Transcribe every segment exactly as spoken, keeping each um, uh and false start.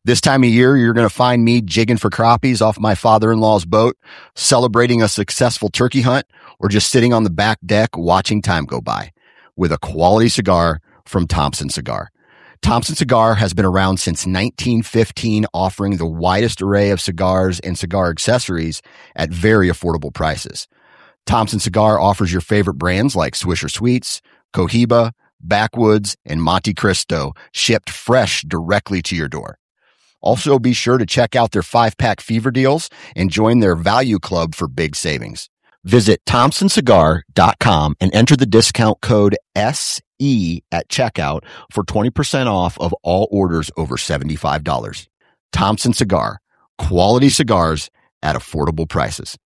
This time of year, you're going to find me jigging for crappies off my father-in-law's boat, celebrating a successful turkey hunt, or just sitting on the back deck watching time go by with a quality cigar from Thompson Cigar. Thompson Cigar has been around since nineteen fifteen, offering the widest array of cigars and cigar accessories at very affordable prices. Thompson Cigar offers your favorite brands like Swisher Sweets, Cohiba, Backwoods, and Monte Cristo, shipped fresh directly to your door. Also, be sure to check out their five-pack fever deals and join their value club for big savings. Visit thompson cigar dot com and enter the discount code S E at checkout for twenty percent off of all orders over seventy-five dollars. Thompson Cigar, quality cigars at affordable prices.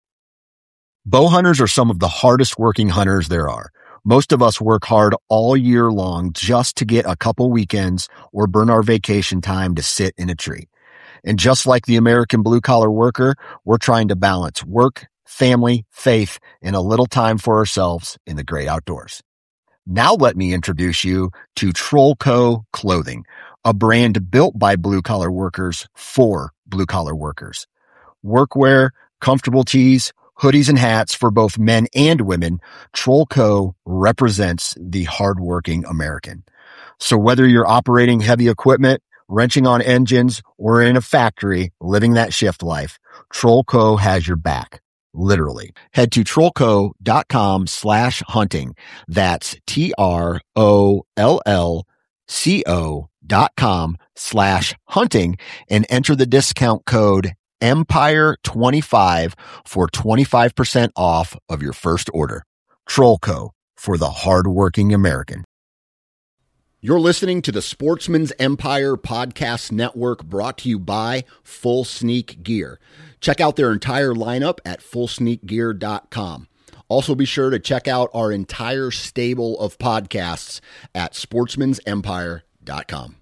Bow hunters are some of the hardest working hunters there are. Most of us work hard all year long just to get a couple weekends or burn our vacation time to sit in a tree. And just like the American blue-collar worker, we're trying to balance work, family, faith, and a little time for ourselves in the great outdoors. Now let me introduce you to Trollco Clothing, a brand built by blue-collar workers for blue-collar workers. Workwear, comfortable tees, hoodies, and hats for both men and women, Trollco represents the hardworking American. So whether you're operating heavy equipment, wrenching on engines, or in a factory living that shift life, Trollco has your back. Literally. Head to trollco.com slash hunting. That's T R O L L C O dot com slash hunting and enter the discount code Empire twenty-five for twenty-five percent off of your first order. Trollco, for the hardworking American. You're listening to the Sportsman's Empire Podcast Network, brought to you by Full Sneak Gear. Check out their entire lineup at full sneak gear dot com. Also be sure to check out our entire stable of podcasts at sportsmans empire dot com.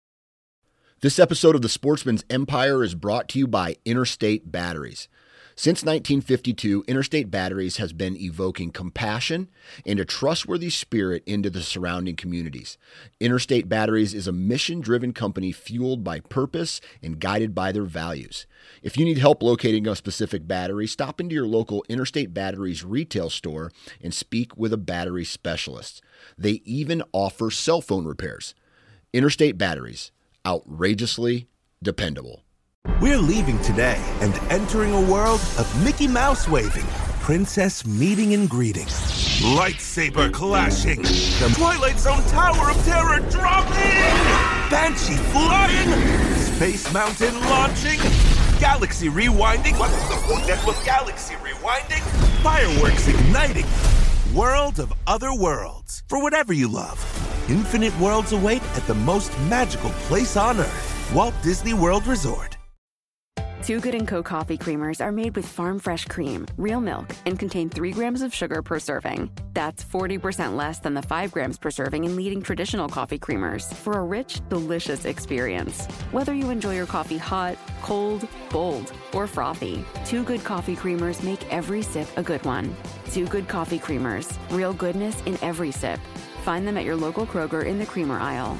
This episode of the Sportsman's Empire is brought to you by Interstate Batteries. Since nineteen fifty-two, Interstate Batteries has been evoking compassion and a trustworthy spirit into the surrounding communities. Interstate Batteries is a mission-driven company fueled by purpose and guided by their values. If you need help locating a specific battery, stop into your local Interstate Batteries retail store and speak with a battery specialist. They even offer cell phone repairs. Interstate Batteries, outrageously dependable. We're leaving today and entering a world of Mickey Mouse waving, princess meeting and greeting, lightsaber clashing, the Twilight Zone Tower of Terror dropping, Banshee flying, Space Mountain launching, galaxy rewinding. What's the point with galaxy rewinding? Fireworks igniting. World of other worlds. For whatever you love. Infinite worlds await at the most magical place on Earth. Walt Disney World Resort. Too Good and Co. coffee creamers are made with farm fresh cream, real milk, and contain three grams of sugar per serving. That's forty percent less than the five grams per serving in leading traditional coffee creamers for a rich, delicious experience. Whether you enjoy your coffee hot, cold, bold, or frothy, Too Good coffee creamers make every sip a good one. Too Good coffee creamers, real goodness in every sip. Find them at your local Kroger in the creamer aisle.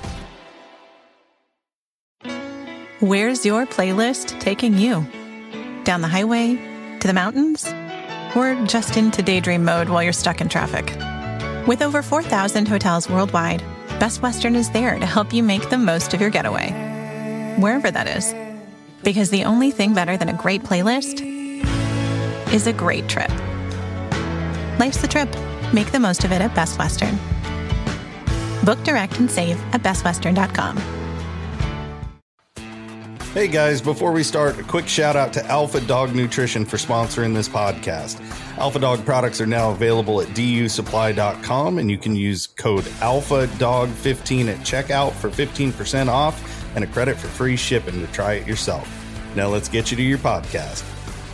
Where's your playlist taking you? Down the highway? To the mountains? Or just into daydream mode while you're stuck in traffic? With over four thousand hotels worldwide, Best Western is there to help you make the most of your getaway, wherever that is. Because the only thing better than a great playlist is a great trip. Life's the trip. Make the most of it at Best Western. Book direct and save at best western dot com. Hey guys, before we start, a quick shout out to Alpha Dog Nutrition for sponsoring this podcast. Alpha Dog products are now available at D U supply dot com, and you can use code alpha dog fifteen at checkout for fifteen percent off and a credit for free shipping to try it yourself. Now let's get you to your podcast.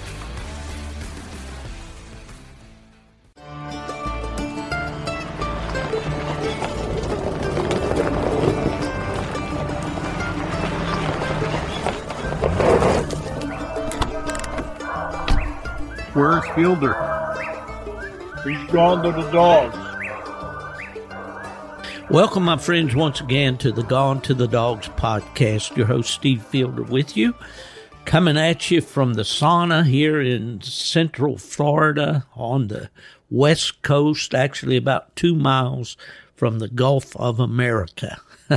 Where's Fielder? He's gone to the dogs. Welcome, my friends, once again to the Gone to the Dogs podcast. Your host, Steve Fielder, with you. Coming at you from the sauna here in Central Florida on the West Coast, actually about two miles from the Gulf of America.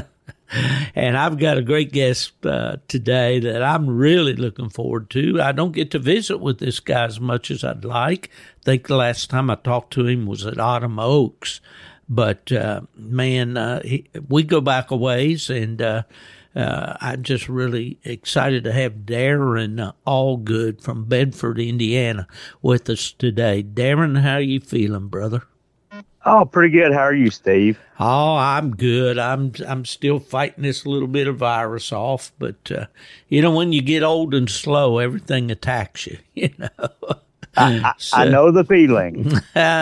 And I've got a great guest uh, today that I'm really looking forward to. I don't get to visit with this guy as much as I'd like. I think the last time I talked to him was at Autumn Oaks. But, uh, man, uh, he, we go back a ways, and uh, uh, I'm just really excited to have Darren uh, Allgood from Bedford, Indiana, with us today. Darren, how are you feeling, brother? Oh, pretty good. How are you, Steve? Oh, I'm good. I'm I'm still fighting this little bit of virus off, but uh, you know, when you get old and slow, everything attacks you. You know, I, so, I know the feeling.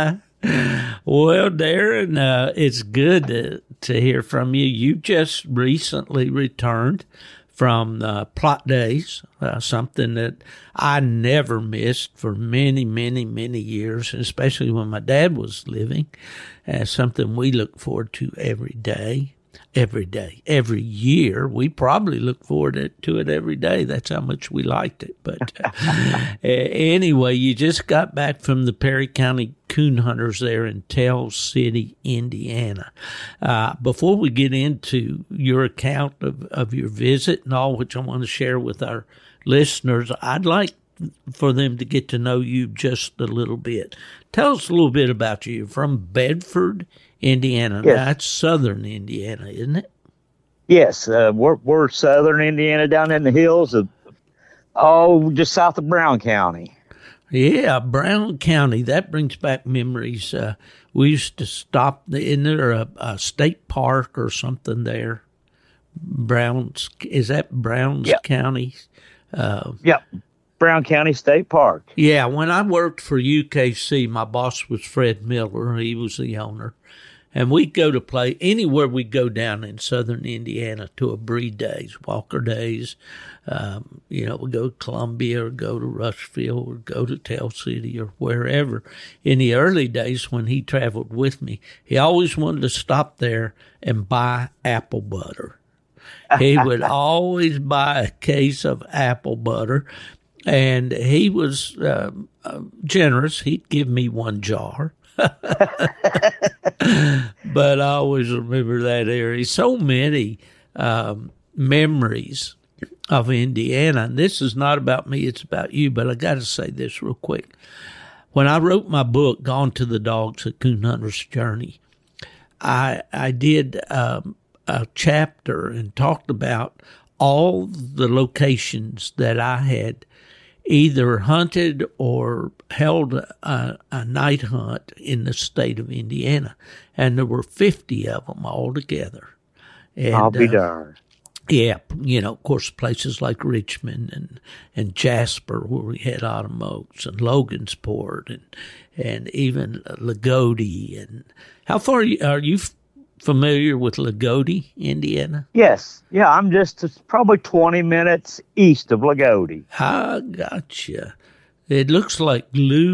Well, Darren, uh, it's good to to hear from you. You just recently returned from uh, Plot Days, uh, something that I never missed for many, many, many years, especially when my dad was living, uh, something we look forward to every day, every day, every year. We probably look forward to it every day. That's how much we liked it. But uh, anyway, you just got back from the Perry County Coon Hunters there in Tell City, Indiana. Uh, before we get into your account of, of your visit and all, which I want to share with our listeners, I'd like for them to get to know you just a little bit. Tell us a little bit about you. You're from Bedford, Indiana. Yes. That's southern Indiana, isn't it? Yes, uh, we're we're southern Indiana, down in the hills of, oh, just south of Brown County. Yeah, Brown County. That brings back memories. Uh, we used to stop. Isn't there a, a state park or something there? Browns, is that Browns Yep. County? Uh, Yep, Brown County State Park. yeah, when I worked for U K C, my boss was Fred Miller. He was the owner. And we'd go to play anywhere we go down in southern Indiana to a breed days, Walker days. Um, you know, we go to Columbia or go to Rushville or go to Tell City or wherever. In the early days when he traveled with me, he always wanted to stop there and buy apple butter. He would always buy a case of apple butter. And he was uh, uh, generous. He'd give me one jar. But I always remember that area. So many um, memories of Indiana. And this is not about me, it's about you. But I got to say this real quick. When I wrote my book, Gone to the Dogs, A Coon Hunter's Journey, I, I did um, a chapter and talked about all the locations that I had either hunted or held a, a night hunt in the state of Indiana. And there were fifty of them altogether. And, I'll be uh, darned. Yeah, you know, of course, places like Richmond and, and Jasper, where we had Autumn Oaks, and Logansport, and and even Lagodi. And how far are you, are you familiar with Lagodi, Indiana? Yes, yeah, I'm just it's probably twenty minutes east of Lagodi. I gotcha. It looks like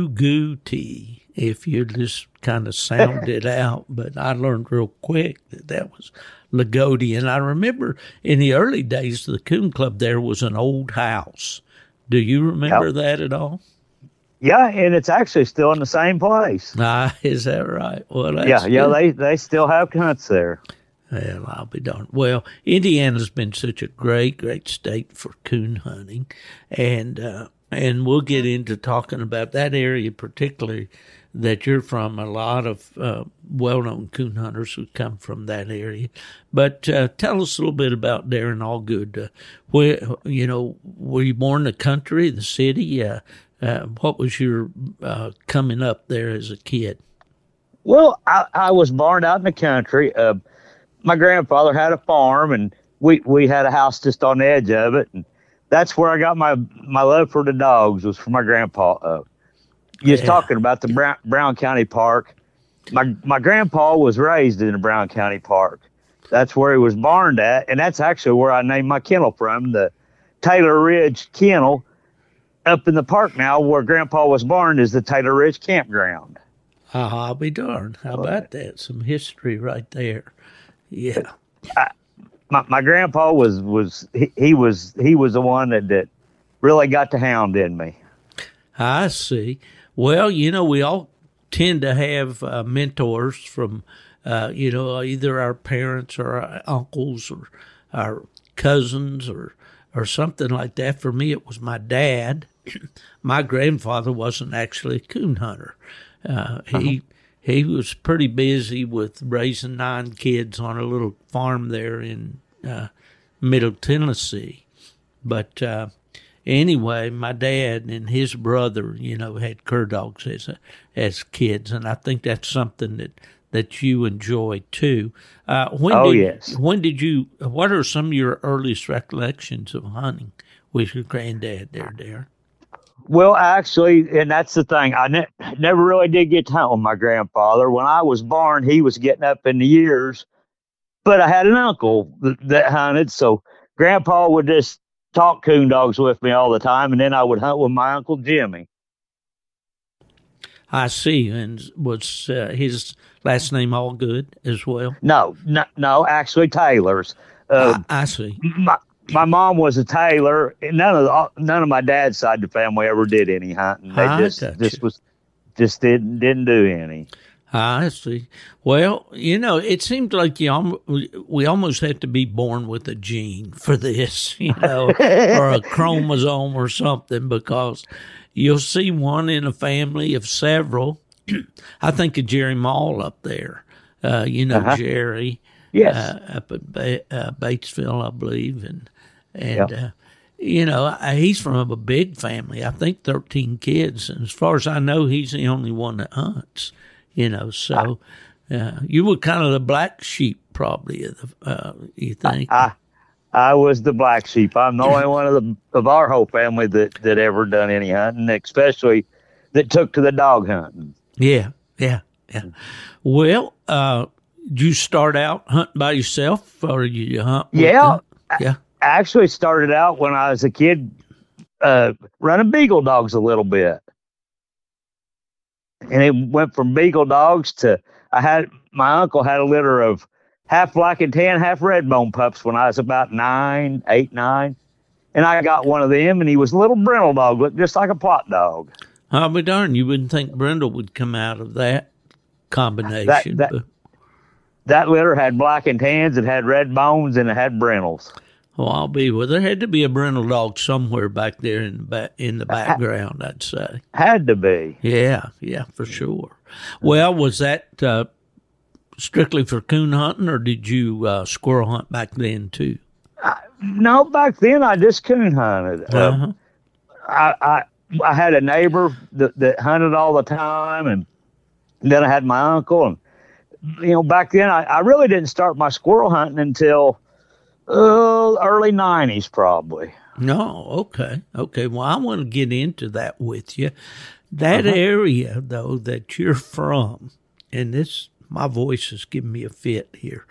Lugooty if you just kind of sound it out, but I learned real quick that that was Lagodi. And I remember in the early days, the Coon Club there was an old house. Do you remember Yep. that at all? Yeah, and it's actually still in the same place. Ah, is that right? Well, that's yeah, yeah, good. they, they still have hunts there. Well, I'll be darned. Well, Indiana's been such a great, great state for coon hunting, and uh, and we'll get into talking about that area particularly that you're from. A lot of uh, well-known coon hunters who come from that area. But uh, tell us a little bit about Darren Allgood. Uh, where you know, were you born in the country, the city? Uh, uh, what was your uh, coming up there as a kid? Well, I, I was born out in the country. Uh, my grandfather had a farm, and we, we had a house just on the edge of it. And that's where I got my, my love for the dogs, was from my grandpa. Uh, you was Yeah. talking about the Brown, Brown County Park. My my grandpa was raised in the Brown County Park. That's where he was born at, and that's actually where I named my kennel from, the Taylor Ridge Kennel. Up in the park now where Grandpa was born is the Taylor Ridge Campground. Oh, I'll be darned. How about that? Some history right there. Yeah. I, my my grandpa was was he, he was he was the one that that really got the hound in me. I see. Well, you know, we all tend to have uh, mentors from, uh, you know, either our parents or our uncles or our cousins or or something like that. For me, it was my dad. My grandfather wasn't actually a coon hunter. Uh, he uh-huh. he was pretty busy with raising nine kids on a little farm there in uh, Middle Tennessee. But uh, anyway, my dad and his brother, you know, had cur dogs as a, as kids, and I think that's something that, that you enjoy too. Uh, when oh did, yes. When did you? What are some of your earliest recollections of hunting with your granddad there, Darren? Well, actually, and that's the thing. I ne- never really did get to hunt with my grandfather. When I was born, he was getting up in the years, but I had an uncle that, that hunted, so Grandpa would just talk coon dogs with me all the time, and then I would hunt with my Uncle Jimmy. I see. And was uh, his last name Allgood as well? No, no, no actually Taylor's. Uh, I, I see. My, my mom was a Taylor. None of the, none of my dad's side of the family ever did any hunting. They I just just was just didn't didn't do any. I see. Well, you know, it seems like you al- we almost have to be born with a gene for this, you know, or a chromosome or something, because you'll see one in a family of several. I think of Jerry Mall up there. Uh, you know, uh-huh. Jerry. Yes. Uh, up at ba- uh, Batesville, I believe, and and yep. uh, you know, he's from a big family. I think thirteen kids, and as far as I know, he's the only one that hunts. You know, so uh, you were kind of the black sheep, probably. Of the, uh, you think? I, I was the black sheep. I'm the only one of the of our whole family that that ever done any hunting, especially that took to the dog hunting. Yeah, yeah, yeah. Well, uh, did you start out hunting by yourself, or did you hunt with Yeah. them? Yeah. I actually started out when I was a kid uh, running beagle dogs a little bit. And it went from beagle dogs to, I had, my uncle had a litter of half black and tan, half red bone pups when I was about nine, eight, nine. And I got one of them, and he was a little brindle dog, looked just like a plot dog. I'll be darned, you wouldn't think brindle would come out of that combination. That, that, but. that litter had black and tans, it had red bones, and it had brindles. Well, I'll be well. There had to be a brindle dog somewhere back there in the back, in the background, I'd say. Had to be. Yeah, yeah, for sure. Well, was that uh, strictly for coon hunting, or did you uh, squirrel hunt back then too? I, no, back then I just coon hunted. Uh-huh. Uh, I, I I had a neighbor that, that hunted all the time, and then I had my uncle, and you know, back then I, I really didn't start my squirrel hunting until. Uh, early nineties, probably. No, okay, okay. Well, I want to get into that with you. That uh-huh. area, though, that you're from, and this, my voice is giving me a fit here.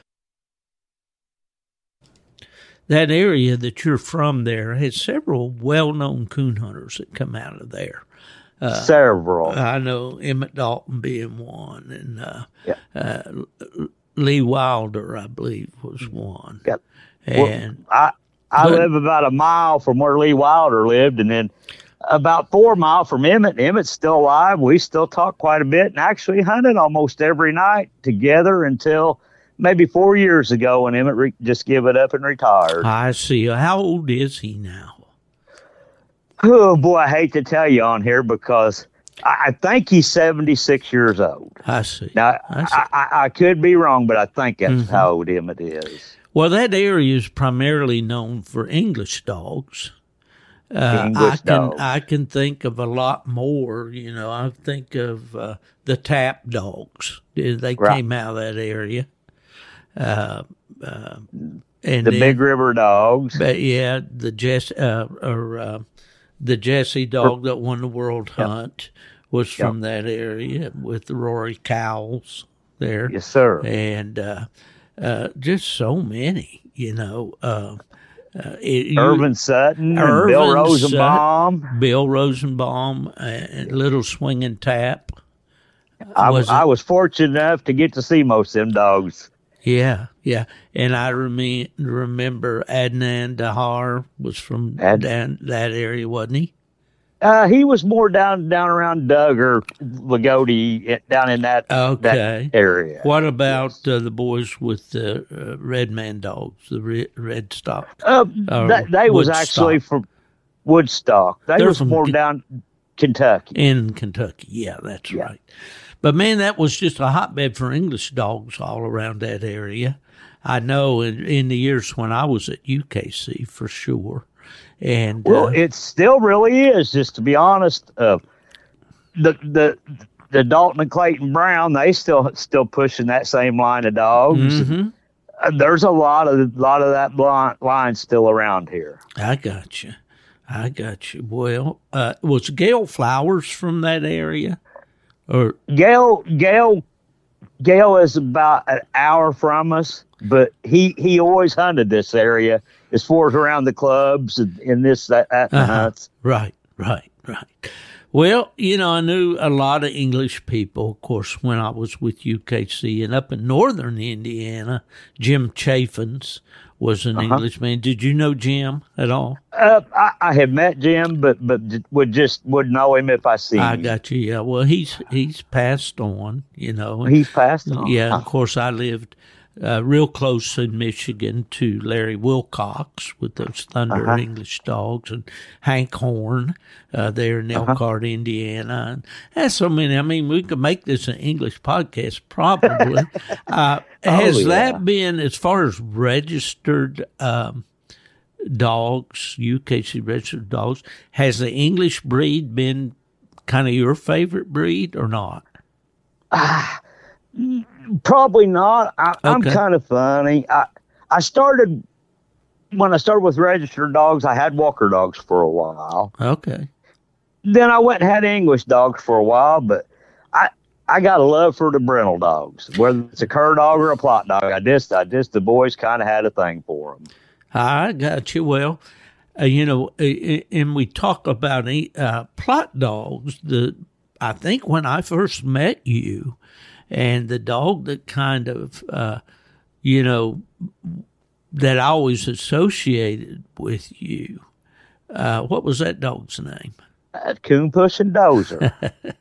That area that you're from there has several well-known coon hunters that come out of there. Uh, several. I know Emmett Dalton being one, and uh, yeah. uh, Lee Wilder, I believe, was one. Yep. And well, I I but, live about a mile from where Lee Wilder lived, and then about four miles from Emmett. Emmett's still alive. We still talk quite a bit, and actually hunted almost every night together until maybe four years ago when Emmett re- just gave it up and retired. I see. How old is he now? Oh, boy, I hate to tell you on here because I think he's seventy-six years old. I see. Now, I, see. I, I, I could be wrong, but I think that's mm-hmm. how old Emmett is. Well, that area is primarily known for English dogs. Uh, English I can dogs. I can think of a lot more. You know, I think of uh, the tap dogs. They right. came out of that area. Uh, uh, and the then, Big River dogs. But yeah, the Jesse uh, or uh, the Jesse dog that won the World yep. Hunt was yep. from that area with the Rory Cowles there. Yes, sir. And uh, uh, just so many, you know. Uh, uh, it, Irvin you, Sutton, Irvin Bill Rosenbaum. Sutton, Bill Rosenbaum, and Little Swinging Tap. I was, I was fortunate enough to get to see most of them dogs Yeah, yeah. And I rem- remember Adnan Dahar was from Ad- down that area, wasn't he? Uh, he was more down down around Doug or Lagodi, down in that, Okay. that area. What about uh, the boys with the uh, red man dogs, the red, red stock? Uh, Uh, that, they was Woodstock. actually from Woodstock. They They're was from more K- down Kentucky. In Kentucky. Yeah, that's Yeah. right. But, man, that was just a hotbed for English dogs all around that area. I know in, in the years when I was at U K C, for sure. And Well, uh, it still really is, just to be honest. Uh, the the the Dalton and Clayton Brown, they still still pushing that same line of dogs. mhm. Uh, there's a lot of lot of that line, line still around here. I got you. I got you. Well, uh, was Gail Flowers from that area? Or Gail Gail Gail is about an hour from us, but he he always hunted this area as far as around the clubs and, and this that, that and Uh-huh. hunts. Right, right, right. Well, you know, I knew a lot of English people, of course, when I was with U K C. And up in northern Indiana, Jim Chaffins was an Uh-huh. Englishman. Did you know Jim at all? Uh, I, I have met Jim, but but would just would know him if I see I him. got you. Yeah. Well, he's he's passed on, you know. and- He's passed on. Yeah, Huh. of course, I lived uh, real close in Michigan to Larry Wilcox with those Thunder Uh-huh. English dogs, and Hank Horn uh, there in Uh-huh. Elkhart, Indiana. And that's so many. I mean, we could make this an English podcast, probably. uh, has Oh, yeah. that been, as far as registered um, dogs, U K C registered dogs, has the English breed been kind of your favorite breed or not? Probably not. I, I'm Okay. kind of funny. I I started when I started with registered dogs. I had Walker dogs for a while. Okay. Then I went and had English dogs for a while, but I I got a love for the Brindle dogs, whether it's a cur dog or a plot dog. I just I just the boys kind of had a thing for them. I got you. Well, uh, you know, uh, and we talk about uh, plot dogs. The I think when I first met you, and the dog that kind of, uh, you know, that I always associated with you. Uh, what was that dog's name? That Coon Puss and Dozer.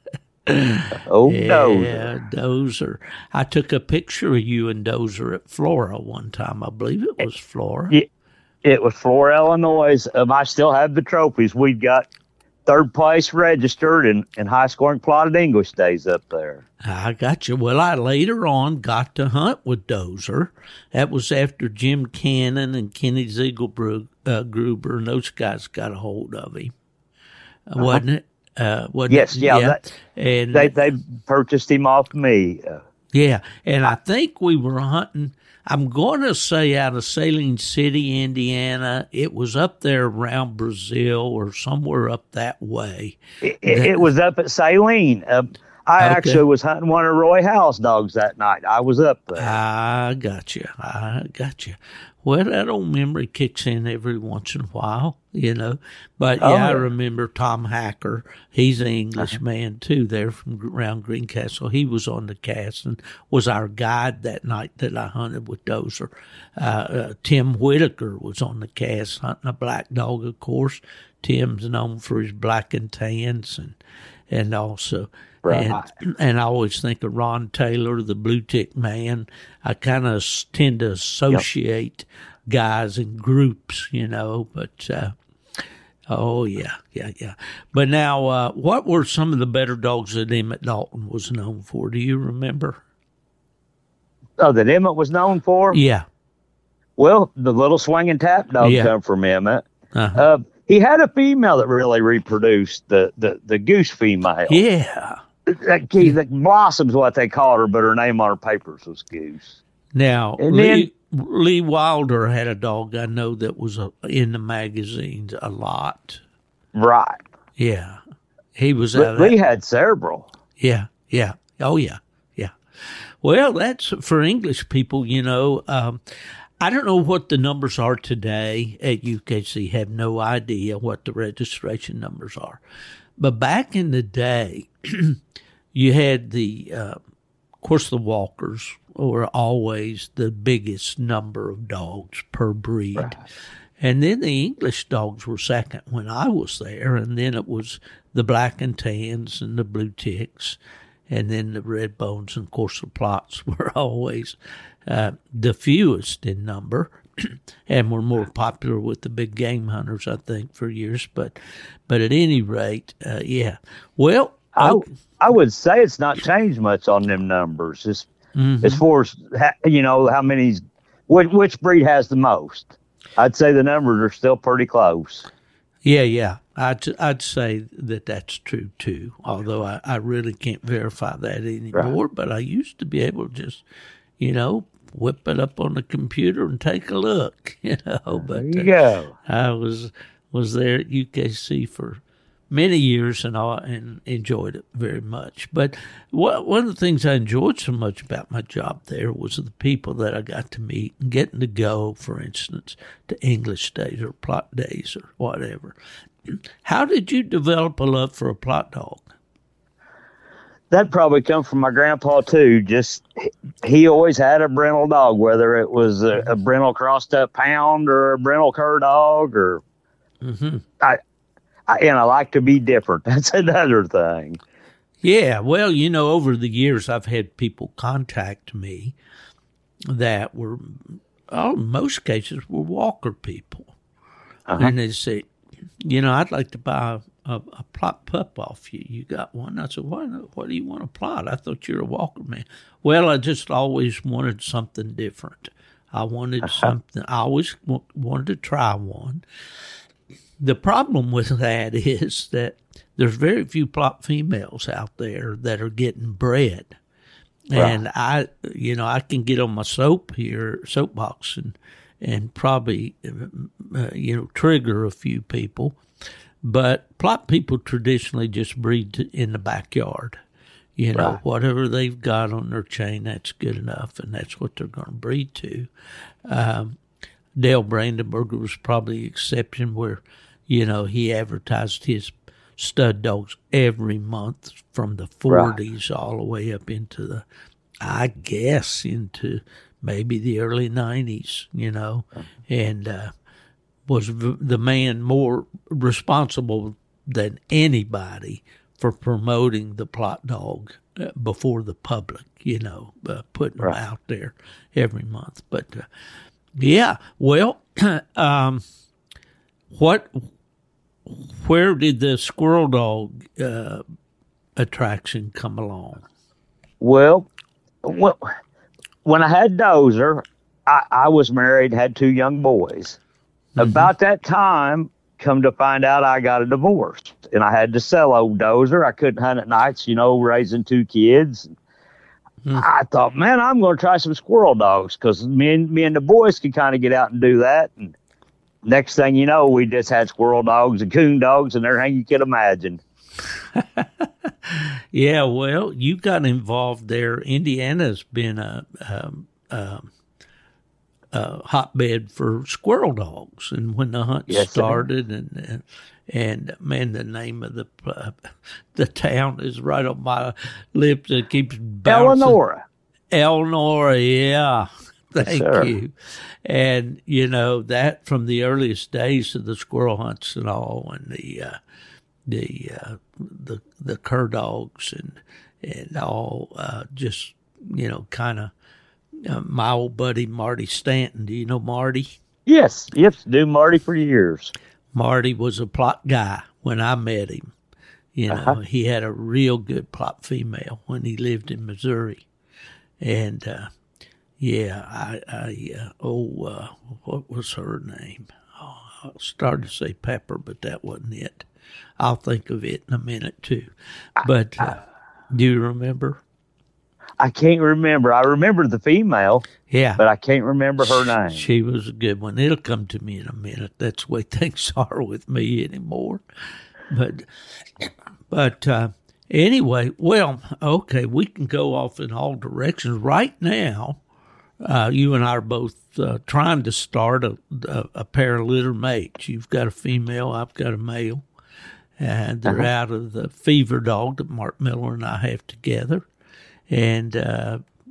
oh, Dozer. Yeah, Dozer. I took a picture of you and Dozer at Flora one time. I believe it was Flora. Yeah, it was Flora, Illinois. Um, I still have the trophies. We've got third place registered and, and high scoring plotted English days up there. I got you. Well, I later on got to hunt with Dozer. That was after Jim Cannon and Kenny Ziegelbru- uh, Gruber and those guys got a hold of him, uh-huh. wasn't it? Uh, wasn't Yes, it? yeah. That, and they they purchased him off me. Uh, yeah, and I think we were hunting. I'm going to say out of Saline City, Indiana. It was up there around Brazil or somewhere up that way. it, it, it was up at Saline. Uh, I Okay. actually was hunting one of Roy Howe's dogs that night. I was up there. I got you. I got you. Well, that old memory kicks in every once in a while, you know. But, yeah, Oh, I yeah. remember Tom Hacker. He's an English man, too, there from around Greencastle. He was on the cast and was our guide that night that I hunted with Dozer. Uh, uh, Tim Whitaker was on the cast hunting a black dog, of course. Tim's known for his black and tans and, and also... Right. And, and I always think of Ron Taylor, the blue tick man. I kind of tend to associate guys in groups, you know, but, uh, oh, yeah, yeah, yeah. But now, uh, what were some of the better dogs that Emmett Dalton was known for? Do you remember? Oh, that Emmett was known for? Yeah. Well, the little swinging tap dog Yeah. come from Emmett. Uh-huh. Uh, he had a female that really reproduced, the, the, the goose female. Yeah. That key, the Blossom's what they called her, but her name on her papers was Goose. Now, And Lee, Lee Wilder had a dog I know that was uh in the magazines a lot. Right. Yeah. He was out of But that. Lee had several. Yeah, yeah. Oh, yeah, yeah. Well, that's for English people, you know. Um, I don't know what the numbers are today at U K C. Have no idea what the registration numbers are. But back in the day, you had the, uh, of course, the Walkers were always the biggest number of dogs per breed. Right. And then the English dogs were second when I was there, and then it was the black and tans and the blue ticks, and then the red bones, and of course the Plots were always uh, the fewest in number, and were more popular with the big game hunters, I think, for years. But, but at any rate, uh, yeah. Well, I, okay. I would say it's not changed much on them numbers. As, Mm-hmm. as far as, you know, how many's, which, which breed has the most? I'd say the numbers are still pretty close. Yeah, yeah. I'd, I'd say that that's true, too, although I, I really can't verify that anymore. Right. But I used to be able to just, you know, whip it up on the computer and take a look, you know. But there you uh, go. I was was there at U K C for many years and all, and enjoyed it very much. But what, one of the things I enjoyed so much about my job there was the people that I got to meet and getting to go, for instance, to English days or Plot days or whatever. How did you develop a love for a Plot dog? That probably come from my grandpa too. Just he always had a brindle dog, whether it was a, a brindle crossed up pound or a brindle cur dog, or mm-hmm. I. And I like to be different. That's another thing. Yeah. Well, you know, over the years, I've had people contact me that were, oh, in most cases, were walker people. Uh-huh. And they say, you know, I'd like to buy a, a, a Plot pup off you. You got one? I said, why not? What do you want a Plot? I thought you were a walker man. Well, I just always wanted something different. I wanted uh-huh. something. I always w- wanted to try one. The problem with that is that there's very few Plot females out there that are getting bred. Right. And I, you know, I can get on my soap here, soapbox, and and probably, uh, you know, trigger a few people. But Plot people traditionally just breed to, in the backyard. You know, right. Whatever they've got on their chain, that's good enough, and that's what they're going to breed to. Um, Dale Brandenburger was probably the exception where, you know, he advertised his stud dogs every month from the forties right. all the way up into the, I guess, into maybe the early nineties, you know, and uh, was the man more responsible than anybody for promoting the Plot dog before the public, you know, uh, putting right. them out there every month. But, uh, yeah, well, um, what... where did the squirrel dog uh, attraction come along? Well, well, when I had Dozer, I, I was married, had two young boys. Mm-hmm. About that time, come to find out, I got a divorce, and I had to sell old Dozer. I couldn't hunt at nights, you know, raising two kids. Mm-hmm. I thought, man, I'm going to try some squirrel dogs because me and me and the boys could kind of get out and do that. And next thing you know, we just had squirrel dogs and coon dogs and everything you could imagine. Yeah, well, you got involved there. Indiana's been a, um, um, a hotbed for squirrel dogs, and when the hunt yes, started, and, and and man, the name of the uh, the town is right on my lips. It keeps bouncing. Eleonora. Eleonora, yeah. Thank yes, you. And, you know, that from the earliest days of the squirrel hunts and all, and the uh, the uh, the the cur dogs and and all, uh, just, you know, kind of uh, my old buddy Marty Stanton. Do you know Marty? Yes, yep, knew Marty for years. Marty was a Plot guy when I met him. You know, uh-huh. He had a real good Plot female when he lived in Missouri, and. Uh, Yeah, I, I uh, oh, uh, what was her name? Oh, I started to say Pepper, but that wasn't it. I'll think of it in a minute, too. But uh, do you remember? I can't remember. I remember the female, yeah, but I can't remember her name. She was a good one. It'll come to me in a minute. That's the way things are with me anymore. But, but uh, anyway, well, okay, we can go off in all directions. Right now, Uh, you and I are both uh, trying to start a, a, a pair of litter mates. You've got a female, I've got a male, and they're uh-huh. out of the fever dog that Mark Miller and I have together. And, uh,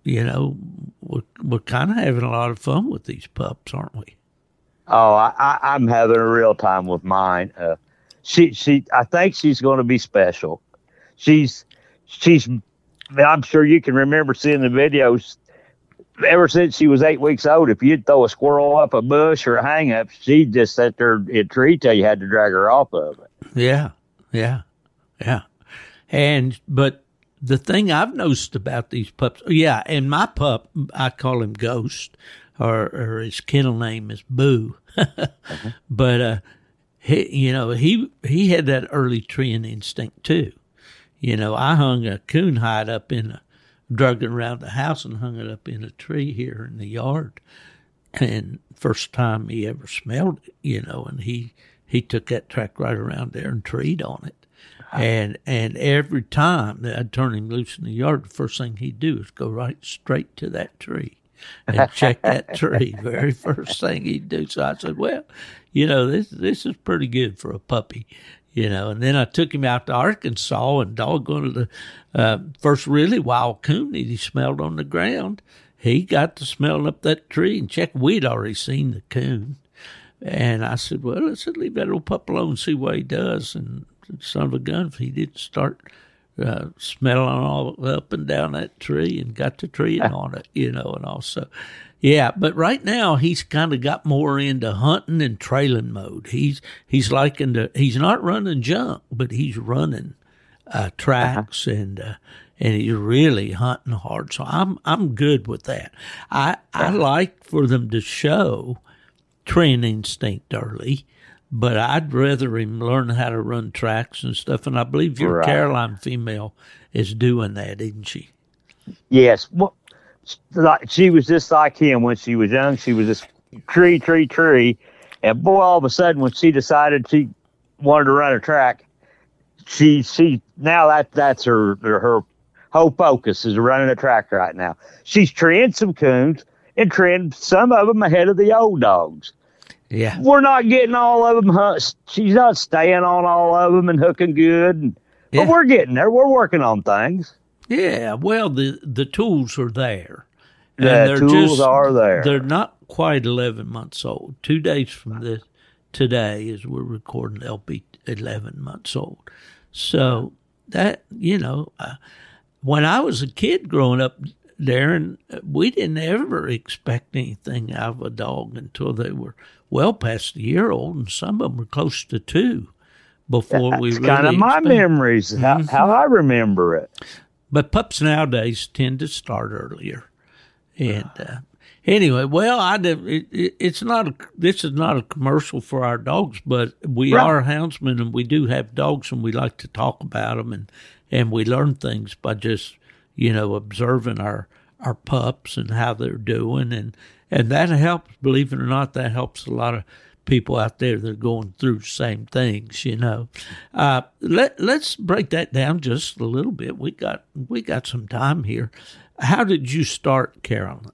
you know, we're, we're kind of having a lot of fun with these pups, aren't we? Oh, I, I, I'm having a real time with mine. Uh, she, she, I think she's going to be special. She's, she's, I'm sure you can remember seeing the videos. Ever since she was eight weeks old, if you'd throw a squirrel up a bush or a hang up, she'd just sit there in a tree till you had to drag her off of it. Yeah, yeah, yeah. And, but the thing I've noticed about these pups, yeah, and my pup, I call him Ghost, or, or his kennel name is Boo. uh-huh. But, uh, he, you know, he, he had that early treeing instinct too. You know, I hung a coon hide up in a, drug it around the house and hung it up in a tree here in the yard. And first time he ever smelled it, you know, and he, he took that track right around there and treed on it. And and every time that I'd turn him loose in the yard, the first thing he'd do is go right straight to that tree and check that tree. Very first thing he'd do. So I said, well, you know, this this is pretty good for a puppy. You know, and then I took him out to Arkansas, and doggone the uh, first really wild coon that he smelled on the ground, he got to smelling up that tree and check. We'd already seen the coon. And I said, well, let's leave that little pup alone and see what he does. And son of a gun, if he didn't start uh, smelling all up and down that tree and got to treeing on it, you know, and also, yeah. But right now he's kind of got more into hunting and trailing mode. He's he's liking to. He's not running junk, but he's running uh, tracks uh-huh. and uh, and he's really hunting hard. So I'm I'm good with that. I I like for them to show treeing instinct early. But I'd rather him learn how to run tracks and stuff. And I believe your right. Caroline female is doing that, isn't she? Yes. Well, she was just like him when she was young. She was just tree, tree, tree. And boy, all of a sudden, when she decided she wanted to run a track, she, she, now that, that's her, her whole focus is running a track right now. She's treeing some coons and treeing some of them ahead of the old dogs. Yeah, we're not getting all of them. Huh? She's not staying on all of them and hooking good, yeah. But we're getting there. We're working on things. Yeah, well, the the tools are there. The tools just, are there. They're not quite eleven months old. Two days from this today, as we're recording, they'll be eleven months old. So that you know, uh, when I was a kid growing up, Darren, we didn't ever expect anything out of a dog until they were well past a year old, and some of them were close to two before That's we really kind of my expect. memories, how, mm-hmm. how I remember it. But pups nowadays tend to start earlier. And uh, anyway, well, I it, it, it's not a, this is not a commercial for our dogs, but we right. are houndsmen, and we do have dogs, and we like to talk about them, and, and we learn things by just, you know, observing our, our pups and how they're doing, and And that helps, believe it or not, that helps a lot of people out there that are going through the same things, you know. Uh, let, let's break that down just a little bit. We got we got some time here. How did you start, Caroline?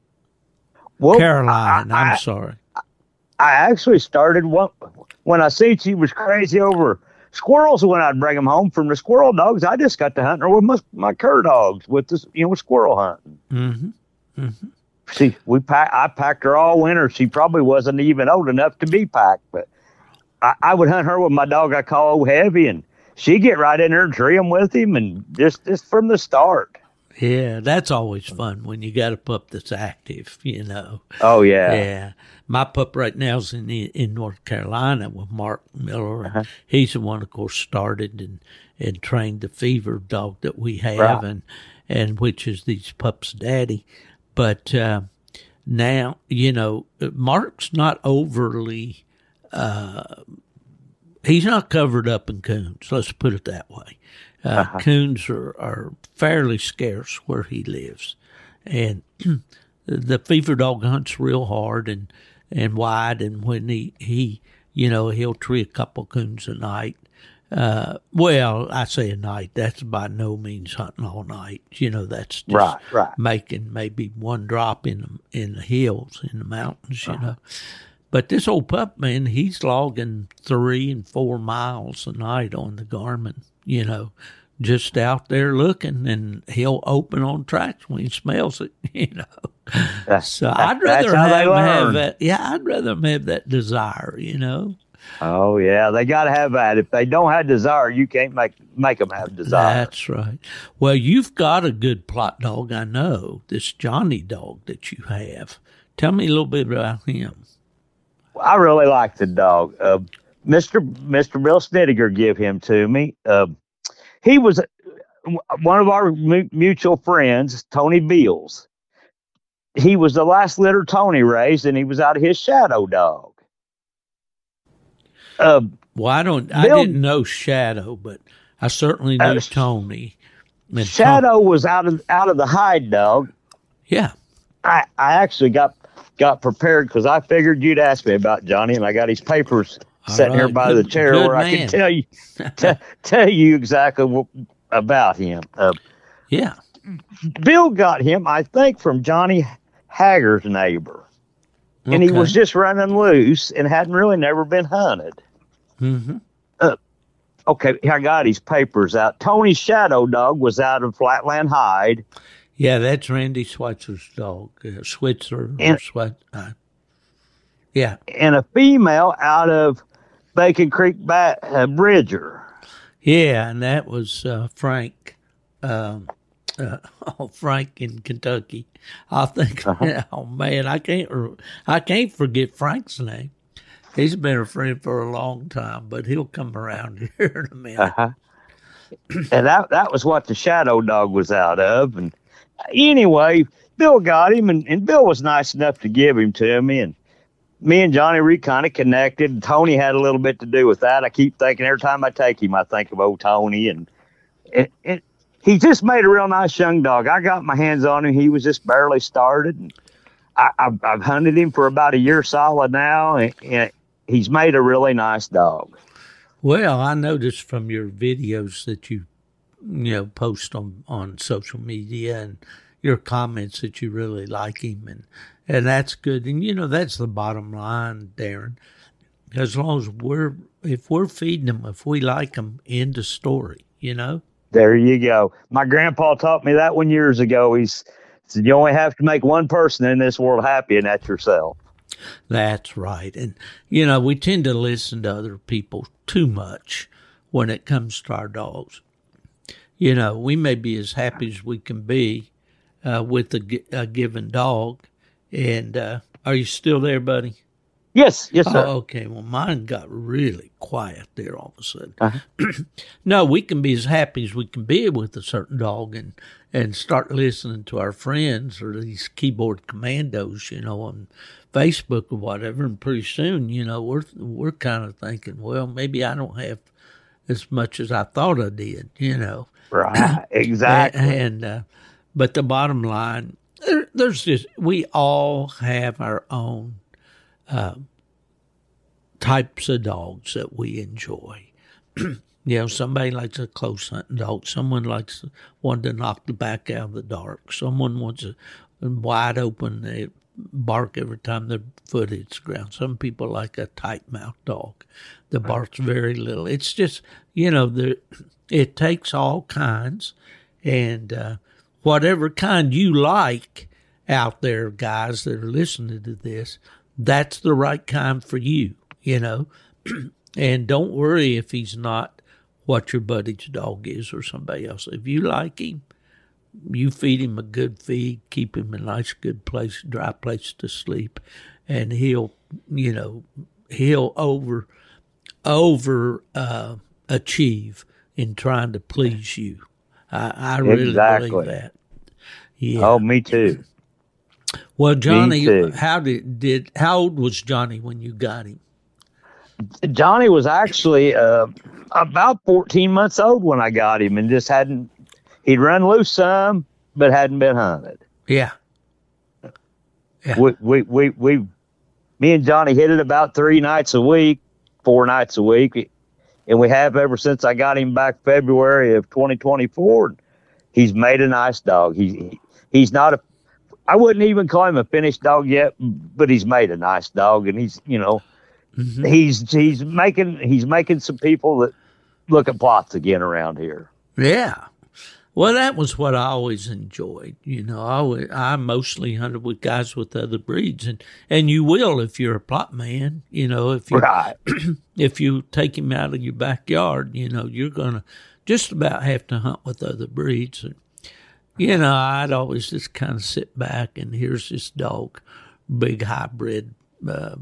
Well, Caroline, I, I'm I, sorry. I actually started one, when I seen she was crazy over squirrels when I'd bring them home from the squirrel dogs. I just got to hunting her with my, my cur dogs with this, you know, squirrel hunting. Mm-hmm. Mm-hmm. She, we pack, I packed her all winter. She probably wasn't even old enough to be packed, but I, I would hunt her with my dog I call Old Heavy, and she'd get right in there and tree him with him, and just, just from the start. Yeah, that's always fun when you got a pup that's active, you know. Oh, yeah. Yeah. My pup right now is in in North Carolina with Mark Miller. And uh-huh. He's the one, of course, started and, and trained the fever dog that we have, right. and and which is these pups' daddy. But uh, now, you know, Mark's not overly, uh, he's not covered up in coons, let's put it that way. Uh, uh-huh. Coons are, are fairly scarce where he lives. And the fever dog hunts real hard and, and wide, and when he, he, you know, he'll tree a couple coons a night. Uh, well, I say a night, that's by no means hunting all night. You know, that's just right, right. making maybe one drop in the, in the hills, in the mountains, you uh-huh. know. But this old pup, man, he's logging three and four miles a night on the Garmin, you know, just out there looking, and he'll open on tracks when he smells it, you know. That's, so that, I'd rather that's how have they him have learn. that. Yeah, I'd rather him have that desire, you know. Oh yeah, they got to have that. If they don't have desire, you can't make make them have desire. That's right. Well, you've got a good plot dog, I know. This Johnny dog that you have. Tell me a little bit about him. I really like the dog. Uh, Mister Mister Bill Snittiger gave him to me. Uh, he was one of our mu- mutual friends, Tony Beals. He was the last litter Tony raised, and he was out of his shadow dog. Uh, Well, I don't. Bill, I didn't know Shadow, but I certainly knew uh, Tony. And Shadow Tom, was out of out of the hide dog. Yeah, I, I actually got got prepared because I figured you'd ask me about Johnny, and I got his papers All sitting right, here by good, the chair where man. I can tell you t- tell you exactly what, about him. Uh, yeah. Bill got him, I think, from Johnny Hager's neighbor, and Okay. he was just running loose and hadn't really never been hunted. Mm-hmm. Uh, okay, I got his papers out. Tony's shadow dog was out of Flatland Hide. Yeah, that's Randy Schweitzer's dog, uh, Switzer. And- or Swit- uh, yeah, And a female out of Bacon Creek ba- uh, Bridger. yeah, and that was uh, Frank. Um, uh, oh, Frank in Kentucky. I think. Uh-huh. Oh man, I can't. re- I can't forget Frank's name. He's been a friend for a long time, but he'll come around here in a minute. Uh-huh. And that that was what the shadow dog was out of. And anyway, Bill got him, and, and Bill was nice enough to give him to me. And me and Johnny Re kind of connected. And Tony had a little bit to do with that. I keep thinking every time I take him, I think of old Tony. And it, it, he just made a real nice young dog. I got my hands on him. He was just barely started. And I, I've, I've hunted him for about a year solid now, and, and he's made a really nice dog. Well, I noticed from your videos that you, you know, post on, on social media and your comments that you really like him, and and that's good. And you know, that's the bottom line, Darren. As long as we're if we're feeding them, if we like them, end of story. You know. There you go. My grandpa taught me that one years ago. He's said you only have to make one person in this world happy, and that's yourself. That's right. And, you know, we tend to listen to other people too much when it comes to our dogs. You know, we may be as happy as we can be uh, with a, a given dog. And uh, are you still there, buddy? Yes, yes, sir. Oh, okay. Well, mine got really quiet there all of a sudden. Uh-huh. No, we can be as happy as we can be with a certain dog and, and start listening to our friends or these keyboard commandos, you know, on Facebook or whatever. And pretty soon, you know, we're we're kind of thinking, well, maybe I don't have as much as I thought I did, you know. Right, exactly. And, and uh, but the bottom line, there, there's just we all have our own uh, types of dogs that we enjoy. You know, somebody likes a close hunting dog. Someone likes one to knock the back out of the dark. Someone wants a, a wide open. They bark every time their foot hits the ground. Some people like a tight mouth dog that barks very little. It's just, you know, the it takes all kinds, and uh, whatever kind you like out there, guys that are listening to this, that's the right kind for you, you know. And don't worry if he's not what your buddy's dog is or somebody else. If you like him, you feed him a good feed, keep him in a nice, good place, dry place to sleep, and he'll, you know, he'll over, over uh, achieve in trying to please you. I, I really Exactly. believe that. Yeah. Oh, me too. Well, Johnny, too. how did did how old was Johnny when you got him? Johnny was actually uh, about fourteen months old when I got him, and just hadn't. He'd run loose some, but hadn't been hunted. Yeah. Yeah. We, we, we, we, me and Johnny hit it about three nights a week, four nights a week, and we have ever since I got him back February of twenty twenty-four. He's made a nice dog. He, he he's not a. I wouldn't even call him a finished dog yet, but he's made a nice dog, and he's you know, mm-hmm. he's he's making he's making some people that look at plots again around here. Yeah. Well, that was what I always enjoyed. You know, I, always, I mostly hunted with guys with other breeds, and, and you will if you're a plot man. You know, if you Right. if you take him out of your backyard, you know, you're gonna just about have to hunt with other breeds. And you know, I'd always just kind of sit back and here's this dog, big hybrid uh,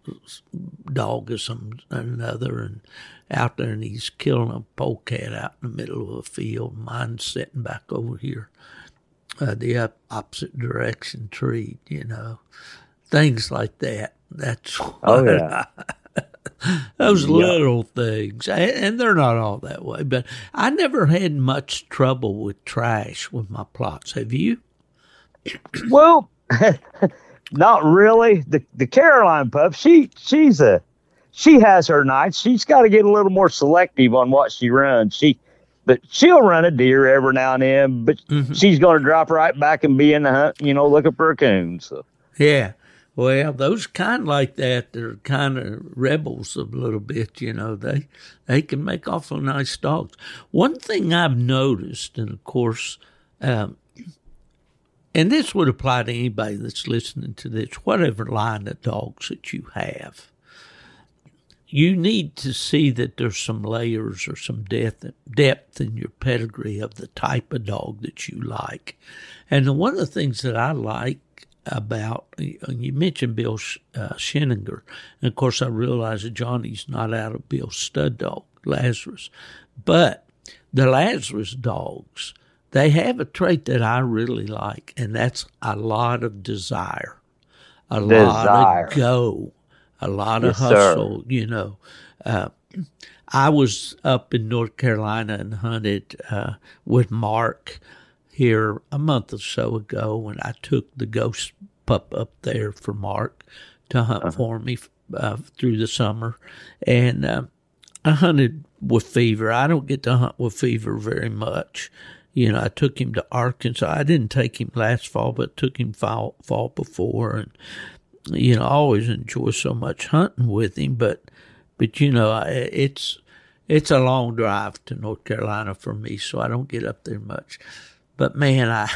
dog or some another, and out there, and he's killing a polecat out in the middle of a field. Mine's sitting back over here, uh, the up, opposite direction tree, you know, things like that. That's Oh, yeah. those Yeah. little things, and and they're not all that way. But I never had much trouble with trash with my plots. Have you? Well, not really. The the Caroline pup, she she's a she has her nights. She's got to get a little more selective on what she runs. She, but she'll run a deer every now and then. But Mm-hmm. she's going to drop right back and be in the hunt, you know, looking for a coon. So Yeah. Well, those kind like that, they're kind of rebels a little bit, you know. They they can make awful nice dogs. One thing I've noticed, and of course, um, and this would apply to anybody that's listening to this, whatever line of dogs that you have, you need to see that there's some layers or some depth, depth in your pedigree of the type of dog that you like. And one of the things that I like about, you mentioned Bill uh, Scheninger, and of course I realize that Johnny's not out of Bill's stud dog, Lazarus, but the Lazarus dogs, they have a trait that I really like, and that's a lot of desire, a Desire. lot of go, a lot Yes, of sir. hustle, you know. Uh, I was up in North Carolina and hunted uh, with Mark here a month or so ago, and I took the ghost pup up there for Mark to hunt Uh-huh. for me uh, through the summer. And uh, I hunted with Fever. I don't get to hunt with Fever very much. You know, I took him to Arkansas. I didn't take him last fall, but took him fall, fall before. And, you know, I always enjoy so much hunting with him. But, but you know, I- it's it's a long drive to North Carolina for me, so I don't get up there much. But, man, I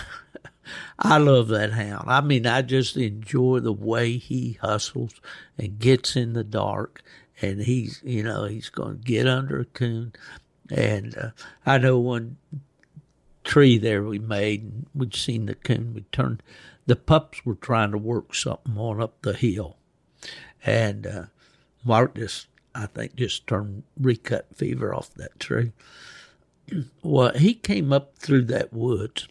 I love that hound. I mean, I just enjoy the way he hustles and gets in the dark. And he's, you know, he's going to get under a coon. And uh, I know one tree there we made, and we'd seen the coon. We turned, the pups were trying to work something on up the hill. And uh, Mark just, I think, just turned, recut Fever off that tree. Well, he came up through that woods,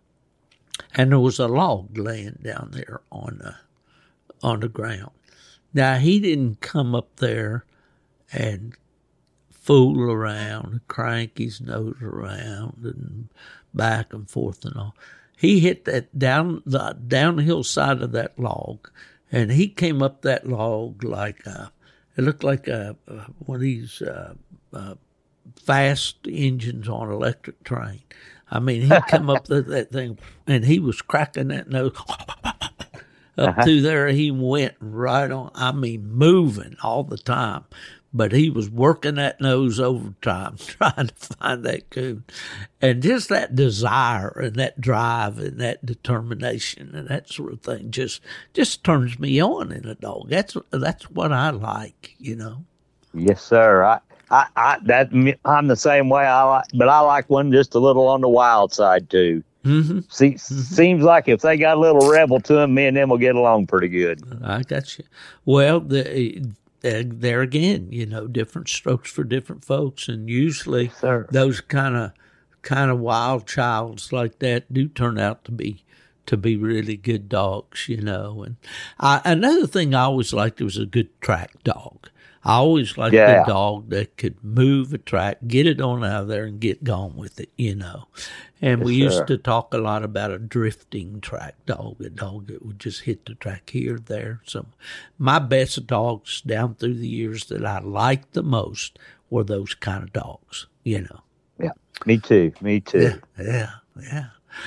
and there was a log laying down there on the, on the ground. Now, he didn't come up there and fool around, crank his nose around and back and forth and all. He hit that down the downhill side of that log, and he came up that log like a, it looked like a, one of these uh, uh, fast engines on an electric train. I mean, he come up that, that thing, and he was cracking that nose up Uh-huh. through there. He went right on. I mean, moving all the time. But he was working that nose overtime, trying to find that coon. And just that desire and that drive and that determination and that sort of thing just just turns me on in a dog. That's that's what I like, you know. yes, sir. I, I, I that I'm the same way. I like, but I like one just a little on the wild side too. Mm-hmm. See, seems like if they got a little rebel to them, me and them will get along pretty good. I got you. Well, the, uh, there again, you know, different strokes for different folks, and usually Sir. those kind of kind of wild childs like that do turn out to be to be really good dogs, you know. And I, another thing I always liked was a good track dog. I always liked Yeah. a dog that could move a track, get it on out of there, and get gone with it, you know. And we Yes, sir. used to talk a lot about a drifting track dog, a dog that would just hit the track here, there. So my best dogs down through the years that I liked the most were those kind of dogs, you know. Yeah, me too. Me too. Yeah, yeah.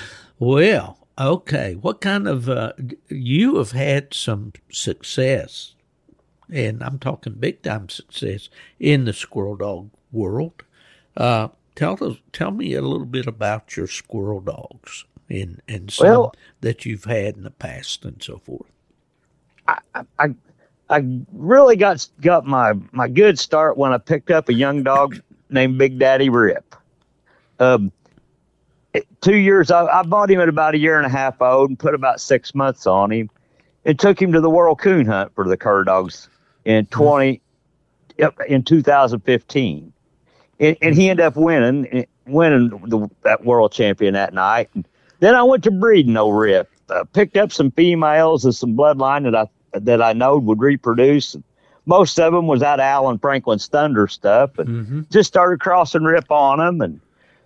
Well, okay. What kind of, uh, you have had some success, and I'm talking big time success in the squirrel dog world. Uh, tell us, tell me a little bit about your squirrel dogs and and some Well, that you've had in the past and so forth. I, I I really got got my my good start when I picked up a young dog named Big Daddy Rip. Um, two years I, I bought him at about a year and a half old and put about six months on him, and took him to the World Coon Hunt for the Cur Dogs in twenty in two thousand fifteen, and, and he ended up winning winning the, that world champion that night. And then I went to breeding old Rip, uh, picked up some females and some bloodline that I that I know would reproduce. Most of them was out of Alan Franklin's Thunder stuff, and Mm-hmm. just started crossing Rip on them. And,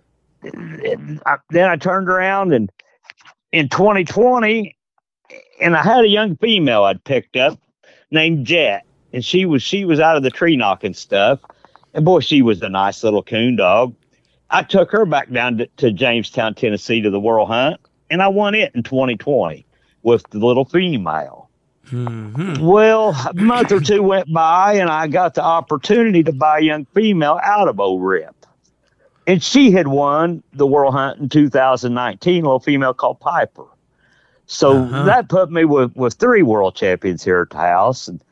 and I, then I turned around and in twenty twenty, and I had a young female I'd picked up named Jet, and she was she was out of the tree knocking stuff, and boy, she was a nice little coon dog. I took her back down to, to Jamestown, Tennessee, to the World Hunt, and I won it in twenty twenty with the little female. Mm-hmm. Well, a month or two went by, and I got the opportunity to buy a young female out of old Rip. And she had won the World Hunt in two thousand nineteen, a little female called Piper. So Uh-huh. that put me with, with three world champions here at the house. And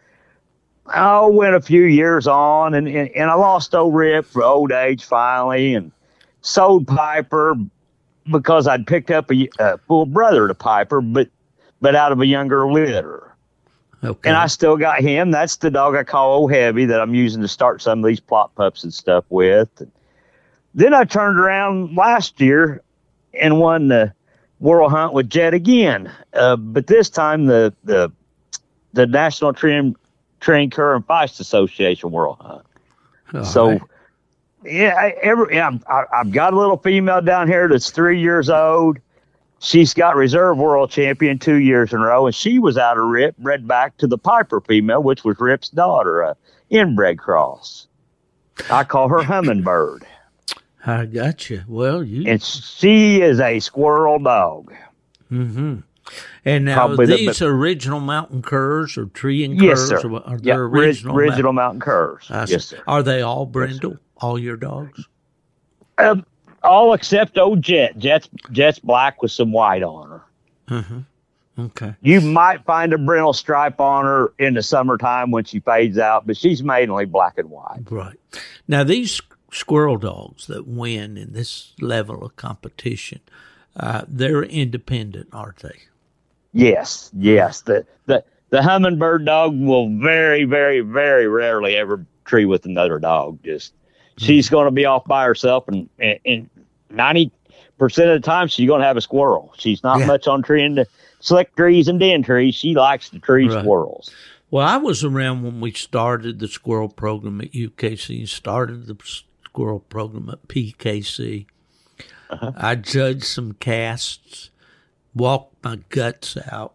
I went a few years on, and, and, and I lost old Rip for old age finally, and sold Piper because I'd picked up a, a full brother to Piper, but but out of a younger litter. Okay. And I still got him. That's the dog I call Old Heavy that I'm using to start some of these plot pups and stuff with. And then I turned around last year and won the World Hunt with Jet again. Uh, but this time the the the National Train Train Cur and Feist Association World Hunt. All so right. yeah, I, every yeah, I, I've got a little female down here that's three years old. She's got reserve world champion two years in a row, and she was out of Rip, bred back to the Piper female, which was Rip's daughter, a inbred cross. I call her Hummingbird, I got you. Well, you. and she is a squirrel dog. Mm-hmm. And now Probably the- these original mountain curs or tree and Yes, curs? sir. Or are they Yeah, original? original, original mountain curs. I see. Yes, sir. Are they all brindle? All your dogs? Um, all except old Jet. Jet's Jet's black with some white on her. Mm-hmm. Okay. You might find a brindle stripe on her in the summertime when she fades out, but she's mainly black and white. Right. Now, these squirrel dogs that win in this level of competition, uh, they're independent, aren't they? Yes, yes. The the the Hummingbird dog will very, very, very rarely ever tree with another dog. Just she's going to be off by herself, and and ninety percent of the time she's going to have a squirrel. She's not Yeah. much on treeing the slick trees and den trees. She likes to tree Right. squirrels. Well, I was around when we started the squirrel program at U K C, started the squirrel program at P K C. Uh-huh. I judged some casts, walked my guts out.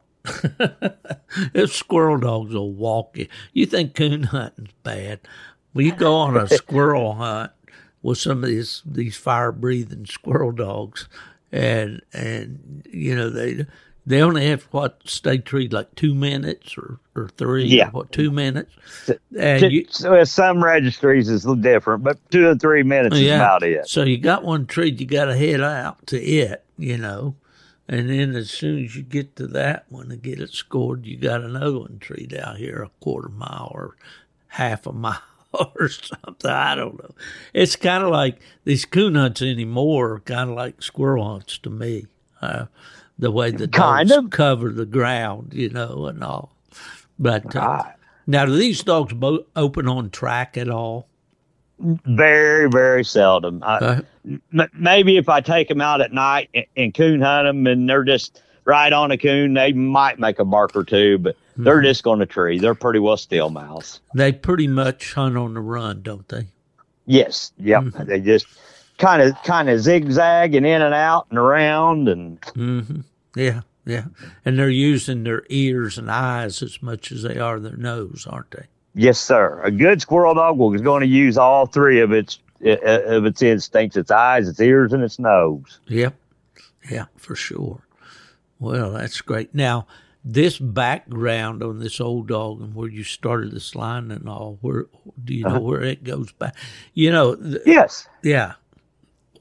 If squirrel dogs will walk you. You think coon hunting's bad. Well, you go on a squirrel hunt with some of these these fire breathing squirrel dogs, and and you know they they only have what stay treed like two minutes or or three. Yeah. What two minutes? And To- you, so uh, some registries is a little different, but two or three minutes is about it. So you got one treed, you got to head out to it, you know, and then as soon as you get to that one to get it scored, you got another one treed out here a quarter mile or half a mile or something. I don't know. It's kind of like these coon hunts anymore are kind of like squirrel hunts to me. Uh, the way the Kind dogs of. cover the ground, you know, and all. But uh, Right. now, do these dogs bo- open on track at all? Very, very seldom. I, Uh, m- maybe if I take them out at night and, and coon hunt them and they're just right on a coon, they might make a bark or two, but they're Mm-hmm. just going to tree. They're pretty well still mouse. They pretty much hunt on the run, don't they? Yes. Yep. Mm-hmm. They just kind of, kind of zigzag and in and out and around. And Mm-hmm. Yeah, yeah. And they're using their ears and eyes as much as they are their nose, aren't they? yes, sir. A good squirrel dog is going to use all three of its, uh, of its instincts, its eyes, its ears, and its nose. Yep. Yeah, for sure. Well, that's great. Now, this background on this old dog and where you started this line and all, where do you know where it goes back? You know, th- Yes. yeah.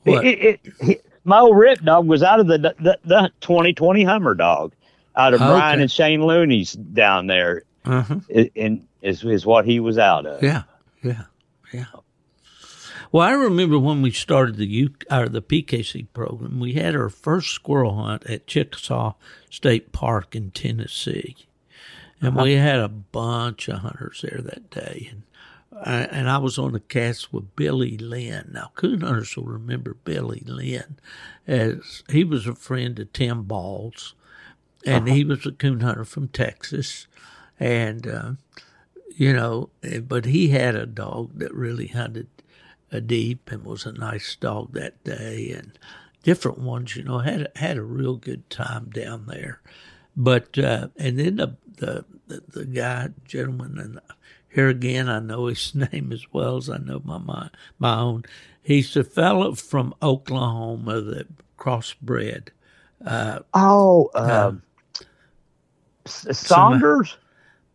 What? It, it, it, my old Rip dog was out of the the, the twenty twenty Hummer dog, out of Okay. Brian and Shane Looney's down there, Uh-huh. and is is what he was out of. Yeah, yeah, yeah. Well, I remember when we started the U or the P K C program, we had our first squirrel hunt at Chickasaw State Park in Tennessee, and uh-huh. we had a bunch of hunters there that day, and I, and I was on the cast with Billy Lynn. Now, coon hunters will remember Billy Lynn, as he was a friend of Tim Ball's, and uh-huh. he was a coon hunter from Texas, and uh, you know, but he had a dog that really hunted a deep and was a nice dog that day, and different ones, you know, had had a real good time down there. But uh, and then the, the the the guy, gentleman, and here again I know his name as well as I know my my, my own. He's the fellow from Oklahoma that crossbred. Uh, oh, uh, uh, Saunders. Some,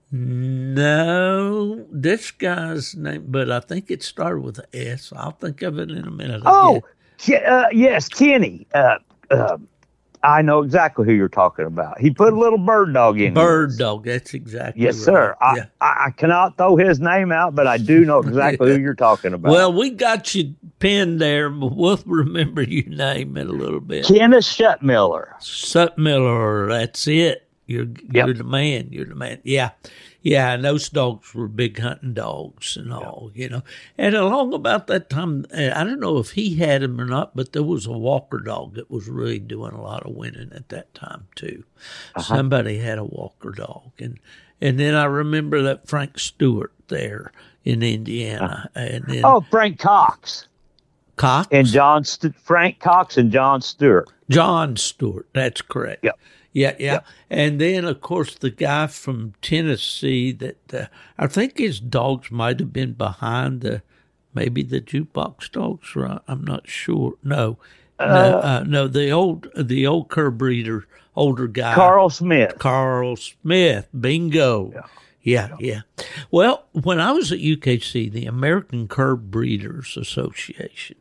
No, this guy's name, but I think it started with an S. I'll think of it in a minute. Oh, uh, yes, Kenny. Uh, uh, I know exactly who you're talking about. He put a little bird dog in. Bird his. dog, that's exactly yes, right. sir. I, yeah. I, I cannot throw his name out, but I do know exactly who you're talking about. Well, we got you pinned there, but we'll remember your name in a little bit. Kenneth Shuttmiller. Shuttmiller, that's it. You're you're yep. the man. You're the man. Yeah. Yeah, and those dogs were big hunting dogs and all, you know. And along about that time, I don't know if he had him or not, but there was a Walker dog that was really doing a lot of winning at that time, too. Uh-huh. Somebody had a Walker dog. And and then I remember that Frank Stewart there in Indiana. Uh-huh. And then, oh, Frank Cox. Cox? And John St- Frank Cox and John Stewart. John Stewart, that's correct. Yep. Yeah, yeah. Yep. And then, of course, the guy from Tennessee that uh, I think his dogs might have been behind the, maybe the jukebox dogs, right? I'm not sure. No, uh, no, uh, no, the old, the old cur breeder, older guy. Carl Smith. Carl Smith. Bingo. Yeah. Yeah, yeah. Well, when I was at U K C, the American Cur Breeders Association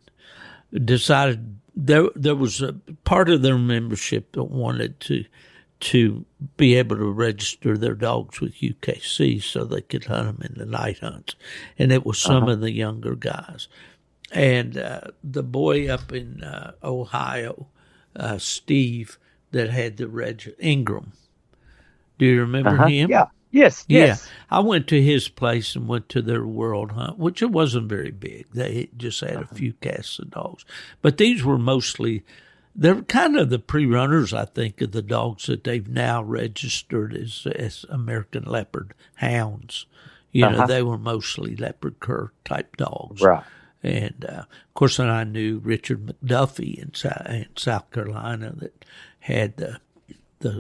decided there there was a part of their membership that wanted to to be able to register their dogs with U K C so they could hunt them in the night hunts, and it was some uh-huh. of the younger guys. And uh, the boy up in uh, Ohio, uh, Steve, that had the reg Ingram. Do you remember uh-huh. him? Yeah. Yes, yes. Yeah, I went to his place and went to their world hunt, which it wasn't very big. They just had a few casts of dogs. But these were mostly, they're kind of the pre-runners, I think, of the dogs that they've now registered as, as American Leopard hounds. You know, uh-huh. they were mostly leopard cur type dogs. Right. And, uh, of course, then I knew Richard McDuffie in, in South Carolina that had the, the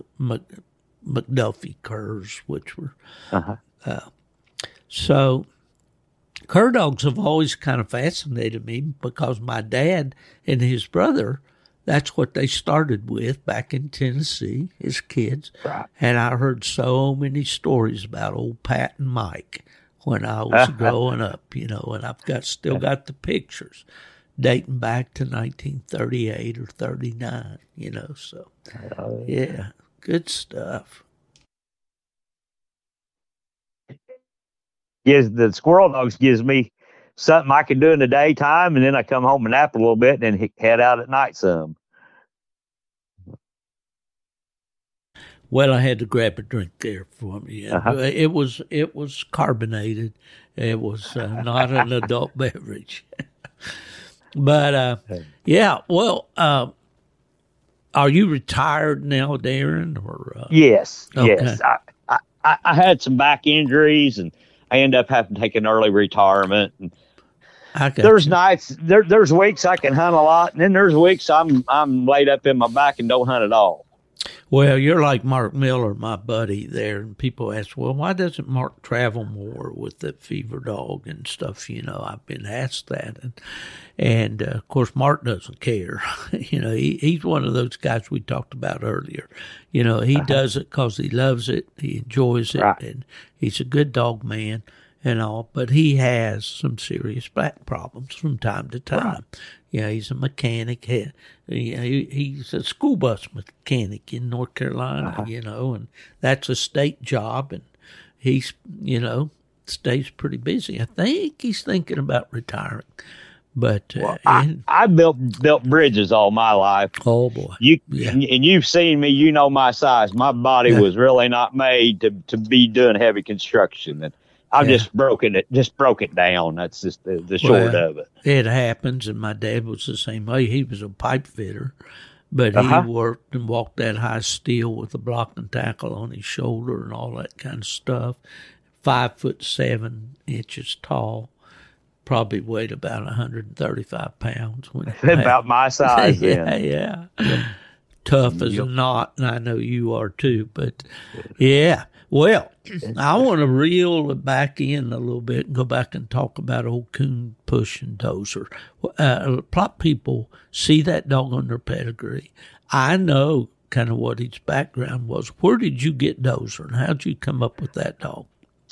McDuffie curs, which were uh-huh. uh, so cur dogs have always kind of fascinated me because my dad and his brother, that's what they started with back in Tennessee as kids. Right. And I heard so many stories about old Pat and Mike when I was growing up, you know, and I've got still got the pictures dating back to nineteen thirty-eight or thirty-nine, you know, so yeah. Good stuff. Yes, the squirrel dogs gives me something I can do in the daytime, and then I come home and nap a little bit, and then head out at night some. Well, I had to grab a drink there for me. Uh-huh. It was it was carbonated. It was uh, not an adult beverage. But uh, yeah, well. Uh, Are you retired now, Darren? Or uh... yes, okay. yes. I, I I had some back injuries, and I ended up having to take an early retirement. And there's you. nights, there there's weeks I can hunt a lot, and then there's weeks I'm I'm laid up in my back and don't hunt at all. Well, you're like Mark Miller, my buddy there, and people ask, well, why doesn't Mark travel more with the fever dog and stuff? You know, I've been asked that, and and uh, of course, Mark doesn't care. you know, he, he's one of those guys we talked about earlier. You know, he uh-huh. does it because he loves it, he enjoys it, right. and he's a good dog man. and all, but he has some serious back problems from time to time. Right. You know, he's a mechanic. He, he, he's a school bus mechanic in North Carolina, uh-huh. you know, and that's a state job, and he's, you know, stays pretty busy. I think he's thinking about retiring. But uh, well, I, and, I built built bridges all my life. Oh boy! You yeah. and you've seen me. You know my size. My body yeah. was really not made to, to be doing heavy construction, and I've yeah. just broken it. Just broke it down. That's just the, the short well, of it. It happens, and my dad was the same way. He was a pipe fitter, but uh-huh. he worked and walked that high steel with a block and tackle on his shoulder and all that kind of stuff. Five foot seven inches tall. Probably weighed about one hundred thirty-five pounds. When about my size, yeah, then. yeah. Yep. Tough as yep. a knot, and I know you are too. But, yeah. Well, I want to reel it back in a little bit and go back and talk about old Coon Push and Dozer. Uh, a lot of people see that dog on their pedigree. I know kind of what his background was. Where did you get Dozer, and how did you come up with that dog?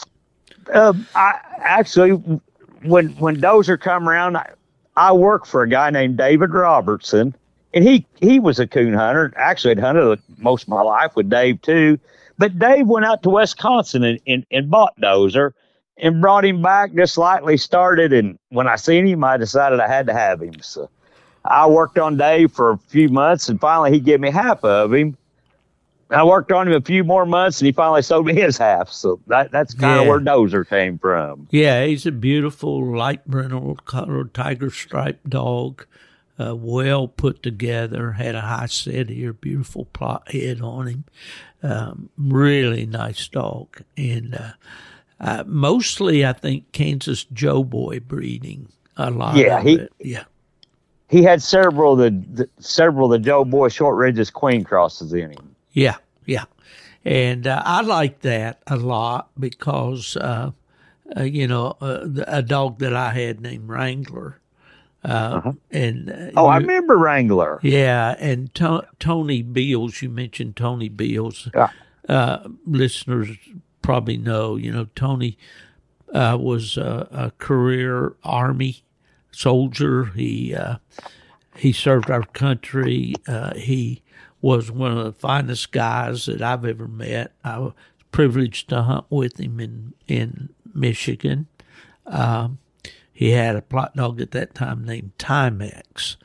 Uh, I actually... When when Dozer come around, I, I worked for a guy named David Robertson, and he, he was a coon hunter. Actually, I'd hunted most of my life with Dave, too. But Dave went out to Wisconsin and, and, and bought Dozer and brought him back, just slightly started. And when I seen him, I decided I had to have him. So I worked on Dave for a few months, and finally he gave me half of him. I worked on him a few more months, and he finally sold me his half. So that that's kind of yeah. where Dozer came from. Yeah, he's a beautiful light brindle colored tiger stripe dog, uh, well put together. Had a high set here, beautiful plot head on him. Um, really nice dog, and uh, uh, mostly I think Kansas Joe Boy breeding. A lot yeah, of he, it. Yeah, he had several of the, the several of the Joe Boy Short Ridges Queen crosses in him. Yeah, yeah. And uh, I like that a lot because, uh, uh, you know, uh, a dog that I had named Wrangler. Uh, uh-huh. and uh, Oh, I remember Wrangler. Yeah, and to- Tony Beals, you mentioned Tony Beals. Yeah. Uh, listeners probably know, you know, Tony uh, was a, a career Army soldier. He, uh, he served our country. Uh, he... was one of the finest guys that I've ever met. I was privileged to hunt with him in, in Michigan. Um, he had a plot dog at that time named Timex.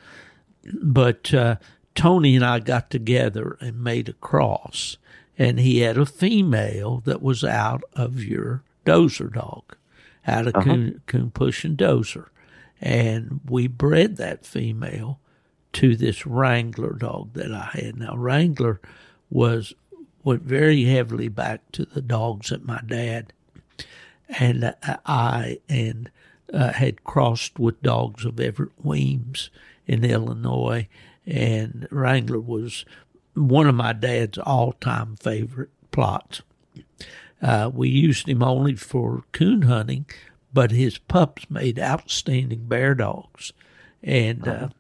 But uh, Tony and I got together and made a cross, and he had a female that was out of your Dozer dog, out of uh-huh. Coon, Coon Push and Dozer. And we bred that female to this Wrangler dog that I had. Now, Wrangler was went very heavily back to the dogs that my dad and I and uh, had crossed with dogs of Everett Weems in Illinois, and Wrangler was one of my dad's all-time favorite plots. Uh, we used him only for coon hunting, but his pups made outstanding bear dogs, and uh,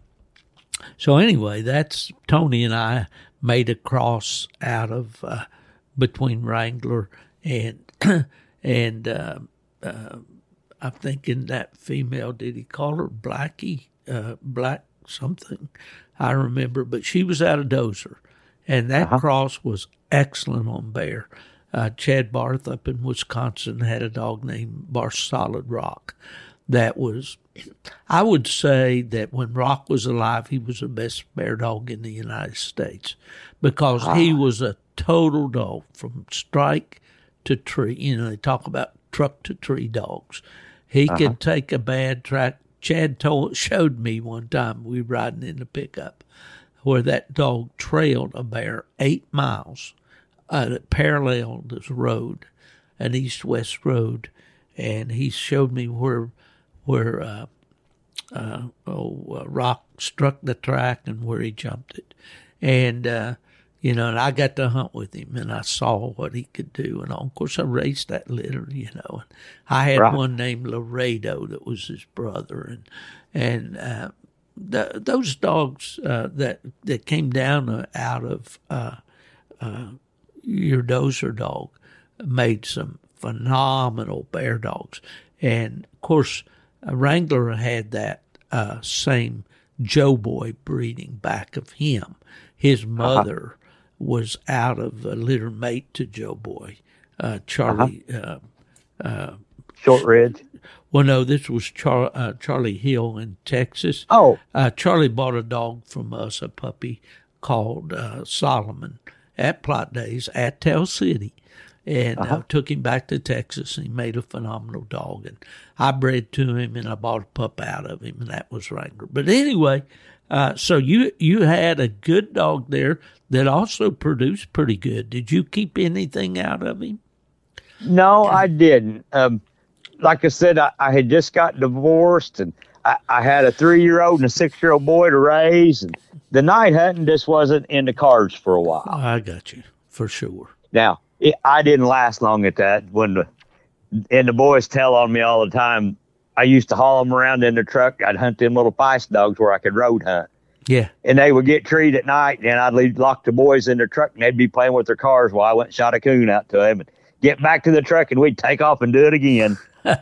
so anyway, that's Tony and I made a cross out of uh, between Wrangler and and uh, uh, I'm thinking that female. Did he call her Blackie? Uh, Black something, I remember. But she was out of Dozer, and that uh-huh. cross was excellent on bear. Uh, Chad Barth up in Wisconsin had a dog named Bar Solid Rock. That was, I would say that when Rock was alive, he was the best bear dog in the United States because ah. he was a total dog from strike to tree. You know, they talk about truck to tree dogs. He uh-huh. could take a bad track. Chad told, showed me one time we were riding in the pickup where that dog trailed a bear eight miles uh, that paralleled this road, an east-west road, and he showed me where where uh, uh, oh, uh, Rock struck the track and where he jumped it. And, uh, you know, and I got to hunt with him, and I saw what he could do. And, of course, I raced that litter, you know. And I had right. one named Laredo that was his brother. And and uh, the, those dogs uh, that, that came down out of uh, uh, your Dozer dog made some phenomenal bear dogs. And, of course, uh, Wrangler had that uh, same Joe Boy breeding back of him. His mother uh-huh. was out of a litter mate to Joe Boy, uh, Charlie. Uh-huh. Uh, uh, Shortridge. Well, no, this was Char- uh, Charlie Hill in Texas. Oh. Uh, Charlie bought a dog from us, a puppy called uh, Solomon, at Plot Days at Tell City, and uh-huh. uh, took him back to Texas, and he made a phenomenal dog. And I bred to him, and I bought a pup out of him, and that was Wrangler. But anyway, uh, so you you had a good dog there that also produced pretty good. Did you keep anything out of him? No, I didn't. Um, like I said, I, I had just got divorced, and I, I had a three-year-old and a six-year-old boy to raise, and the night hunting just wasn't in the cards for a while. Oh, I got you, for sure. Now, it, I didn't last long at that. When the and the boys tell on me all the time, I used to haul them around in the truck. I'd hunt them little feist dogs where I could road hunt. Yeah. And they would get treed at night, and I'd leave, lock the boys in their truck, and they'd be playing with their cars while I went and shot a coon out to them and get back to the truck, and we'd take off and do it again.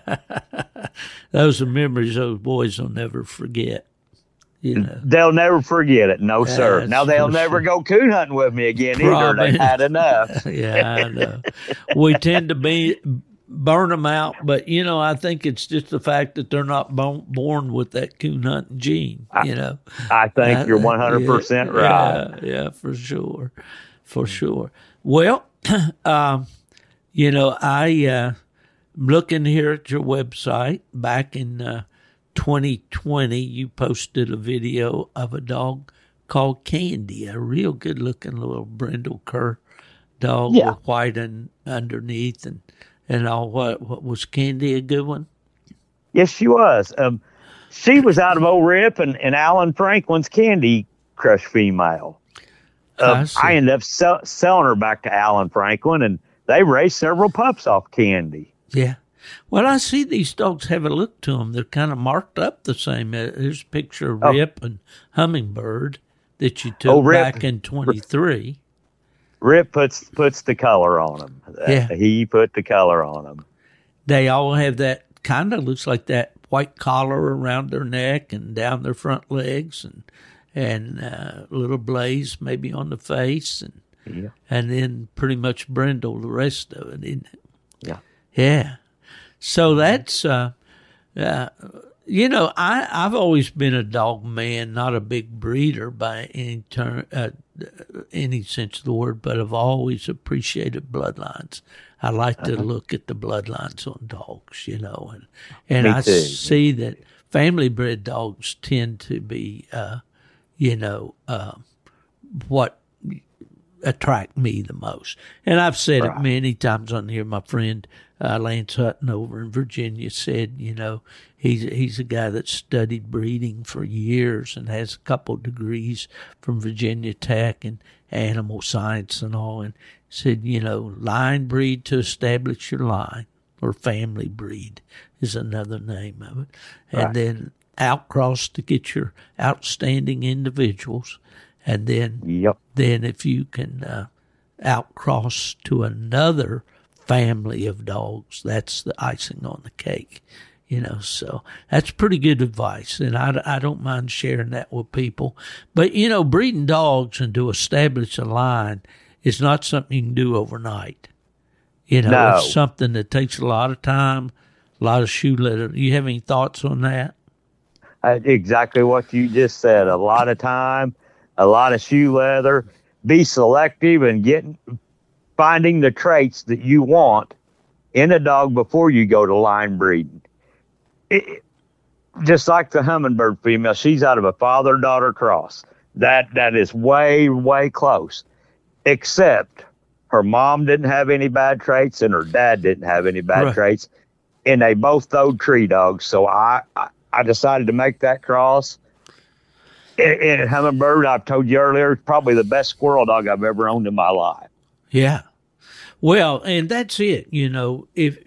Those are memories those boys will never forget. You know. They'll never forget it. No, sir. That's now they'll never sure. go coon hunting with me again Probably. either. They've had enough. Yeah, I know. We tend to be burn them out, but you know, I think it's just the fact that they're not bo- born with that coon hunting gene. You know, I, I think I, you're one hundred percent yeah, right. Yeah, yeah, for sure, for sure. Well, um, you know, I. Uh, Looking here at your website, back in uh, twenty twenty, you posted a video of a dog called Candy, a real good-looking little brindle cur dog yeah. with white and underneath and, and all. What, what was Candy a good one? Yes, she was. Um, she was out of Old Rip and, and Alan Franklin's Candy Crush female. Um, I, I ended up sell, selling her back to Alan Franklin, and they raised several pups off Candy. Yeah. Well, I see these dogs have a look to them. They're kind of marked up the same. There's a picture of Rip oh. and Hummingbird that you took oh, Rip, back in twenty-three. Rip puts puts the color on them. Yeah. He put the color on them. They all have that kind of looks like that white collar around their neck and down their front legs and and uh, little blaze maybe on the face and yeah. and then pretty much brindle the rest of it, isn't it? Yeah. Yeah. So that's, uh, uh, you know, I, I've always been a dog man, not a big breeder by any term, uh, any sense of the word, but I've always appreciated bloodlines. I like to uh-huh. look at the bloodlines on dogs, you know, and, and Me I too. see that family bred dogs tend to be, uh, you know, uh, what attract me the most. And I've said right. it many times on here. My friend uh, Lance Hutton over in Virginia said, you know, he's he's a guy that studied breeding for years and has a couple degrees from Virginia Tech and animal science and all, and said, you know, line breed to establish your line, or family breed is another name of it, and right. then outcross to get your outstanding individuals. And then, yep. then if you can uh, outcross to another family of dogs, that's the icing on the cake, you know. So that's pretty good advice, and I, I don't mind sharing that with people. But, you know, breeding dogs and to establish a line is not something you can do overnight. You know, no. It's something that takes a lot of time, a lot of shoe leather. You have any thoughts on that? Uh, exactly what you just said. A lot of time. A lot of shoe leather. Be selective and getting, finding the traits that you want in a dog before you go to line breeding. It, just like the Hummingbird female, she's out of a father-daughter cross. That that is way, way close. Except her mom didn't have any bad traits and her dad didn't have any bad right. traits, and they both throwed tree dogs. So I, I, I decided to make that cross. And Hummingbird, I've told you earlier, is probably the best squirrel dog I've ever owned in my life. Yeah. Well, and that's it. You know, if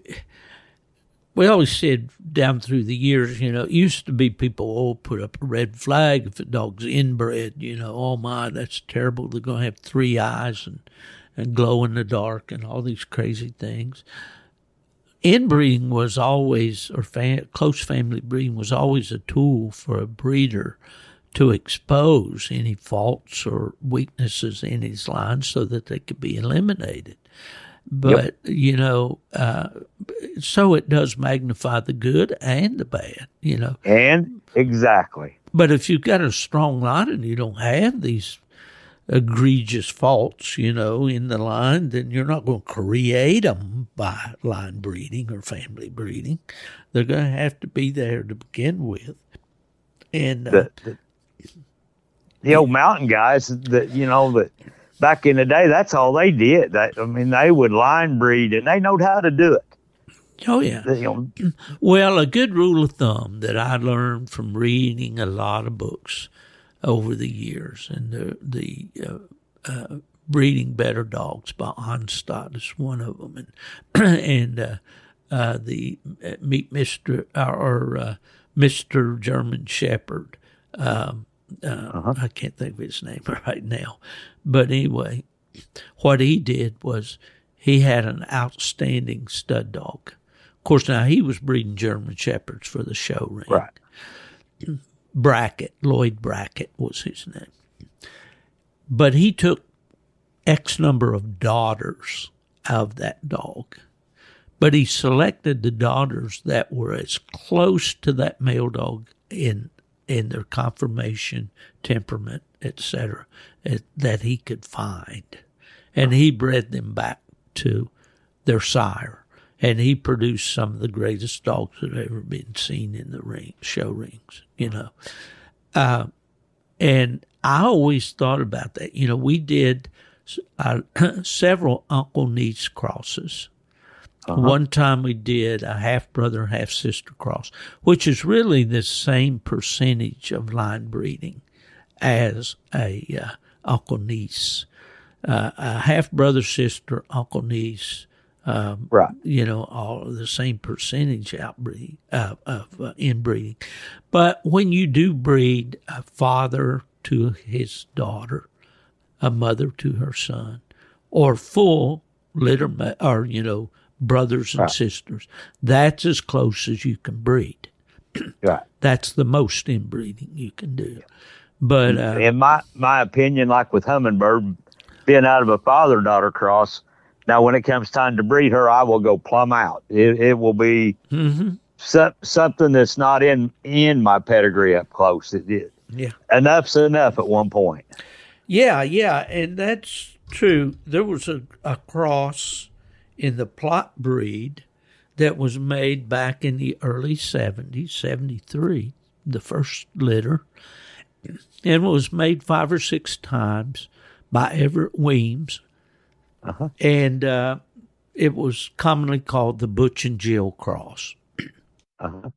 we always said down through the years, you know, it used to be people, oh, put up a red flag if a dog's inbred, you know, oh my, that's terrible. They're going to have three eyes and, and glow in the dark and all these crazy things. inbreeding was always, or fam- close family breeding was always a tool for a breeder to expose any faults or weaknesses in his line so that they could be eliminated. But, yep. you know, uh, so it does magnify the good and the bad, you know. And exactly. But if you've got a strong line and you don't have these egregious faults, you know, in the line, then you're not going to create them by line breeding or family breeding. They're going to have to be there to begin with. And uh, the, the, the old mountain guys that, you know, that back in the day, that's all they did. That, I mean, they would line breed and they knowed how to do it. Oh, yeah. You know, well, a good rule of thumb that I learned from reading a lot of books over the years, and the, the uh, uh, Breeding Better Dogs by Onstad is one of them, and, and uh, uh, the uh, Meet Mister or uh, Mister German Shepherd. Um, uh, uh-huh. I can't think of his name right now, but anyway, what he did was he had an outstanding stud dog. Of course, now he was breeding German Shepherds for the show ring. Right. Brackett, Lloyd Brackett was his name. But he took X number of daughters of that dog. But he selected the daughters that were as close to that male dog in in their conformation, temperament, et cetera, that he could find. And he bred them back to their sire. And he produced some of the greatest dogs that have ever been seen in the ring, show rings, you know. Uh, and I always thought about that. You know, we did uh, several uncle-niece crosses. Uh-huh. One time we did a half-brother, half-sister cross, which is really the same percentage of line breeding as a uh, uncle-niece. Uh, a half-brother, sister, uncle-niece, Um, right. You know, all of the same percentage outbreeding, uh, of uh, inbreeding. But when you do breed a father to his daughter, a mother to her son, or full litter, ma- or, you know, brothers and right. sisters, that's as close as you can breed. Right. That's the most inbreeding you can do. But uh, in my, my opinion, like with Hummingbird, being out of a father-daughter cross, now, when it comes time to breed her, I will go plumb out. It, it will be mm-hmm. so, something that's not in, in my pedigree up close. It did. Yeah. Enough's enough at one point. Yeah, yeah, and that's true. There was a, a cross in the Plott breed that was made back in the early seventies, seventy-three, the first litter, and was made five or six times by Everett Weems. Uh-huh. And uh, it was commonly called the Butch and Jill cross. Uh-huh.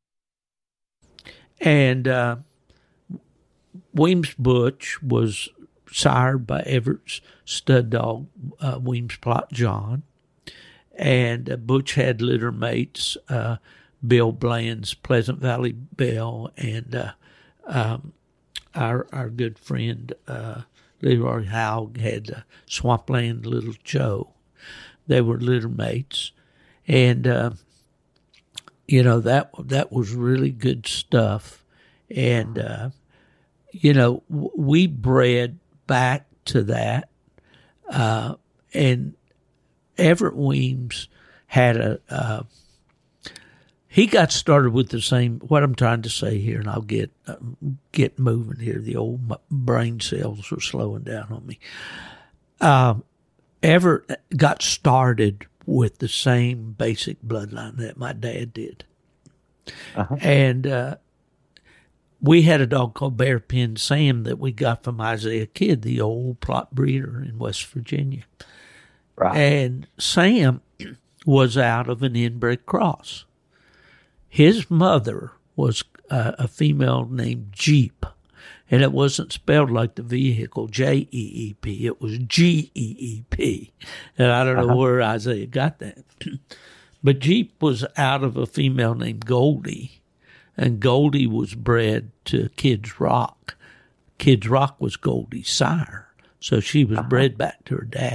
And uh, Weems Butch was sired by Everett's stud dog, uh, Weems Plott John. And uh, Butch had litter mates, uh, Bill Bland's Pleasant Valley Bell, and uh, um, our our good friend uh Leroy Haug had uh, Swampland Little Joe. They were litter mates. And, uh, you know, that that was really good stuff. And, uh, you know, w- we bred back to that. Uh, and Everett Weems had a, uh, he got started with the same, what I'm trying to say here, and I'll get uh, get moving here. The old brain cells are slowing down on me. Uh, Everett got started with the same basic bloodline that my dad did. Uh-huh. And uh, we had a dog called Bearpin Sam that we got from Isaiah Kidd, the old Plott breeder in West Virginia. Right. And Sam was out of an inbred cross. His mother was uh, a female named Jeep, and it wasn't spelled like the vehicle, J E E P. It was G E E P, and I don't know uh-huh. where Isaiah got that. But Jeep was out of a female named Goldie, and Goldie was bred to Kids Rock. Kids Rock was Goldie's sire, so she was uh-huh. bred back to her daddy.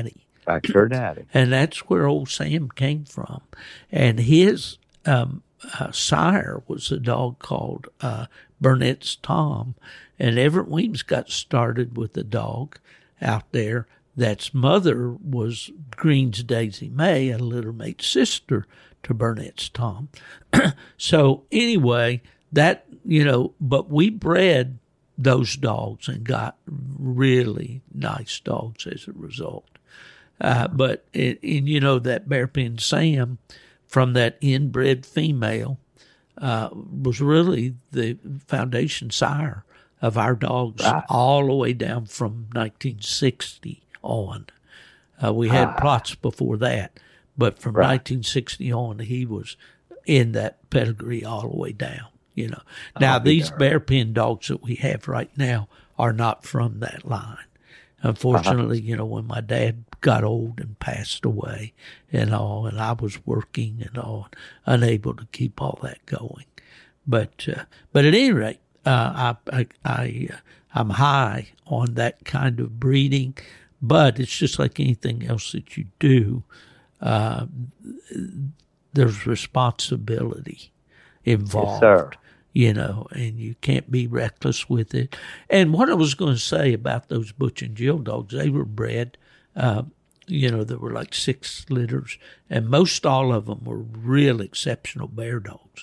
Back to her daddy. And that's where old Sam came from. And his um, uh, sire was a dog called uh, Burnett's Tom. And Everett Weems got started with a dog out there that's mother was Green's Daisy May, a littermate sister to Burnett's Tom. So anyway, that, you know, but we bred those dogs and got really nice dogs as a result. Uh, but, it, and you know, that Bearpin Sam from that inbred female uh, was really the foundation sire of our dogs right. all the way down from nineteen sixty on. Uh, we had ah. plots before that, but from right. nineteen sixty on, he was in that pedigree all the way down, you know. Now, oh, these Bearpin dogs that we have right now are not from that line. Unfortunately, uh-huh. you know, when my dad got old and passed away and all, and I was working and all, unable to keep all that going. But, uh, but at any rate, uh, I, I, I, uh, I'm high on that kind of breeding, but it's just like anything else that you do. Uh, there's responsibility involved. Yes, sir. You know, and you can't be reckless with it. And what I was going to say about those Butch and Jill dogs, they were bred, uh, you know, there were like six litters, and most all of them were real exceptional bear dogs.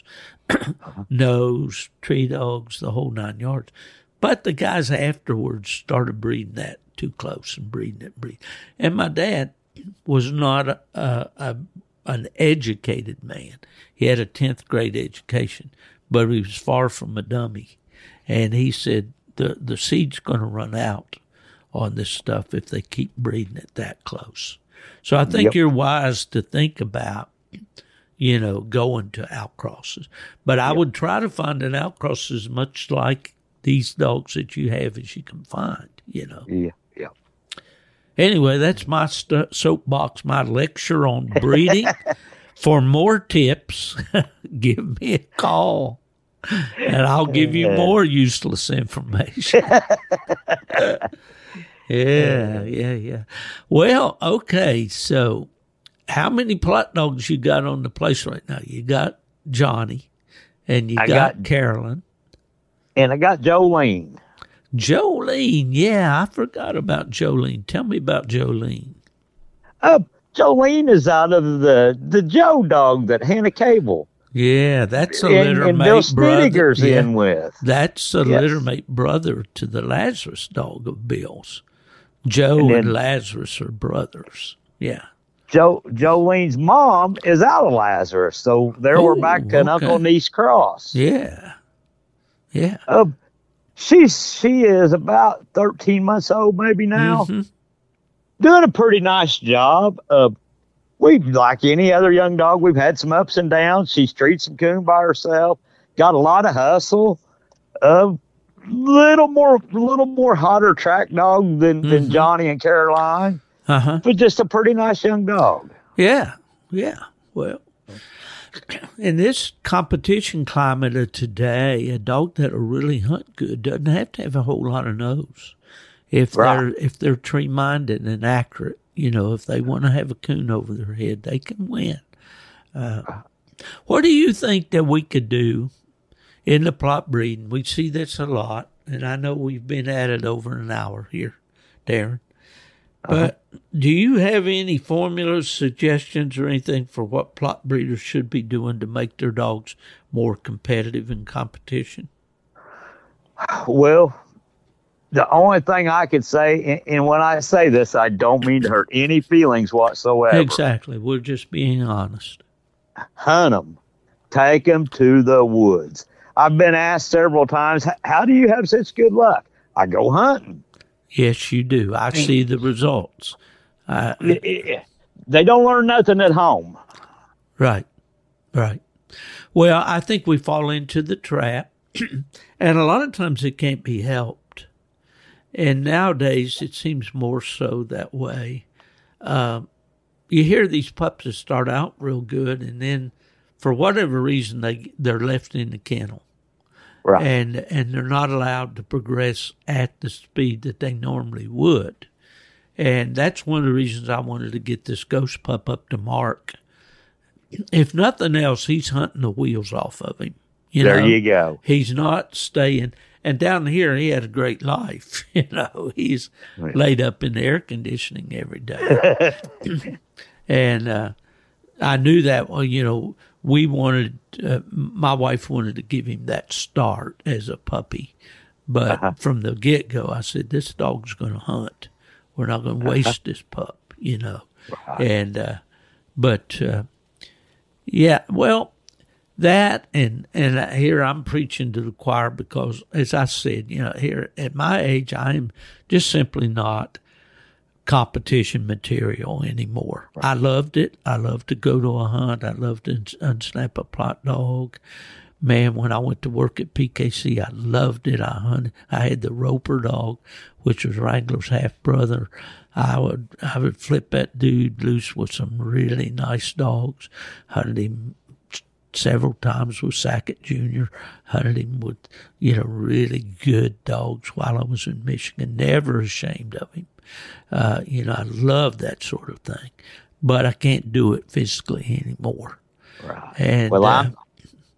Nose, tree dogs, the whole nine yards. But the guys afterwards started breeding that too close and breeding it, breeding. And my dad was not a, a, a an educated man. He had a tenth grade education, but he was far from a dummy. And he said, the, the seed's going to run out on this stuff if they keep breeding it that close. So I think yep. you're wise to think about, you know, going to outcrosses. But I yep. would try to find an outcross as much like these dogs that you have as you can find, you know. Yeah, yeah. Anyway, that's my st- soapbox, my lecture on breeding. For more tips, give me a call, and I'll give you more useless information. yeah, yeah, yeah. Well, okay, so how many plot dogs you got on the place right now? You got Johnny, and you got, got Carolyn. And I got Jolene. Jolene, yeah, I forgot about Jolene. Tell me about Jolene. Uh, Jolene is out of the, the Joe dog that Hannah Cable. Yeah, that's a and, littermate and Bill brother. Spinniger's yeah. in with. That's a yes. littermate brother to the Lazarus dog of Bill's. Joe and, then, and Lazarus are brothers. Yeah. Joe Jolene's mom is out of Lazarus, so there oh, we're back to an okay. uncle niece cross. Yeah. Yeah. Uh, she's she is about thirteen months old, maybe now. Mm-hmm. Doing a pretty nice job. Uh, we like any other young dog, we've had some ups and downs. She's treated some coon by herself. Got a lot of hustle. A uh, little more, little more hotter track dog than, mm-hmm. than Johnny and Caroline. Uh-huh. But just a pretty nice young dog. Yeah. Yeah. Well, in this competition climate of today, a dog that'll really hunt good doesn't have to have a whole lot of nose. If right. they're if they're tree minded and accurate, you know, if they want to have a coon over their head, they can win. Uh, what do you think that we could do in the plot breeding? We see this a lot, and I know we've been at it over an hour here, Darren. But uh-huh. do you have any formulas, suggestions, or anything for what plot breeders should be doing to make their dogs more competitive in competition? Well, the only thing I could say, and when I say this, I don't mean to hurt any feelings whatsoever. Exactly. We're just being honest. Hunt them. Take them to the woods. I've been asked several times, how do you have such good luck? I go hunting. Yes, you do. I see the results. Uh, they don't learn nothing at home. Right, right. Well, I think we fall into the trap, and a lot of times it can't be helped. And nowadays it seems more so that way. Um, you hear these pups that start out real good, and then for whatever reason they they're left in the kennel. Right. And and they're not allowed to progress at the speed that they normally would. And that's one of the reasons I wanted to get this ghost pup up to Mark. If nothing else, he's hunting the wheels off of him. You there know? you go. He's not staying. And down here, he had a great life. You know, he's right. laid up in the air conditioning every day. And uh, I knew that, well, you know, we wanted, uh, my wife wanted to give him that start as a puppy. But uh-huh. from the get-go, I said, this dog's going to hunt. We're not going to waste uh-huh. this pup, you know. Right. And, uh, but, uh, yeah, well, that and, and here I'm preaching to the choir because, as I said, you know, here at my age, I am just simply not competition material anymore. Right. I loved it. I loved to go to a hunt. I loved to unsnap a plot dog. Man, when I went to work at P K C, I loved it. I hunted. I had the Roper dog, which was Wrangler's half brother. I would I would flip that dude loose with some really nice dogs. Hunted him several times with Sackett Junior Hunted him with, you know, really good dogs while I was in Michigan. Never ashamed of him. Uh, you know, I love that sort of thing, but I can't do it physically anymore. Right. And, well, uh, I'm.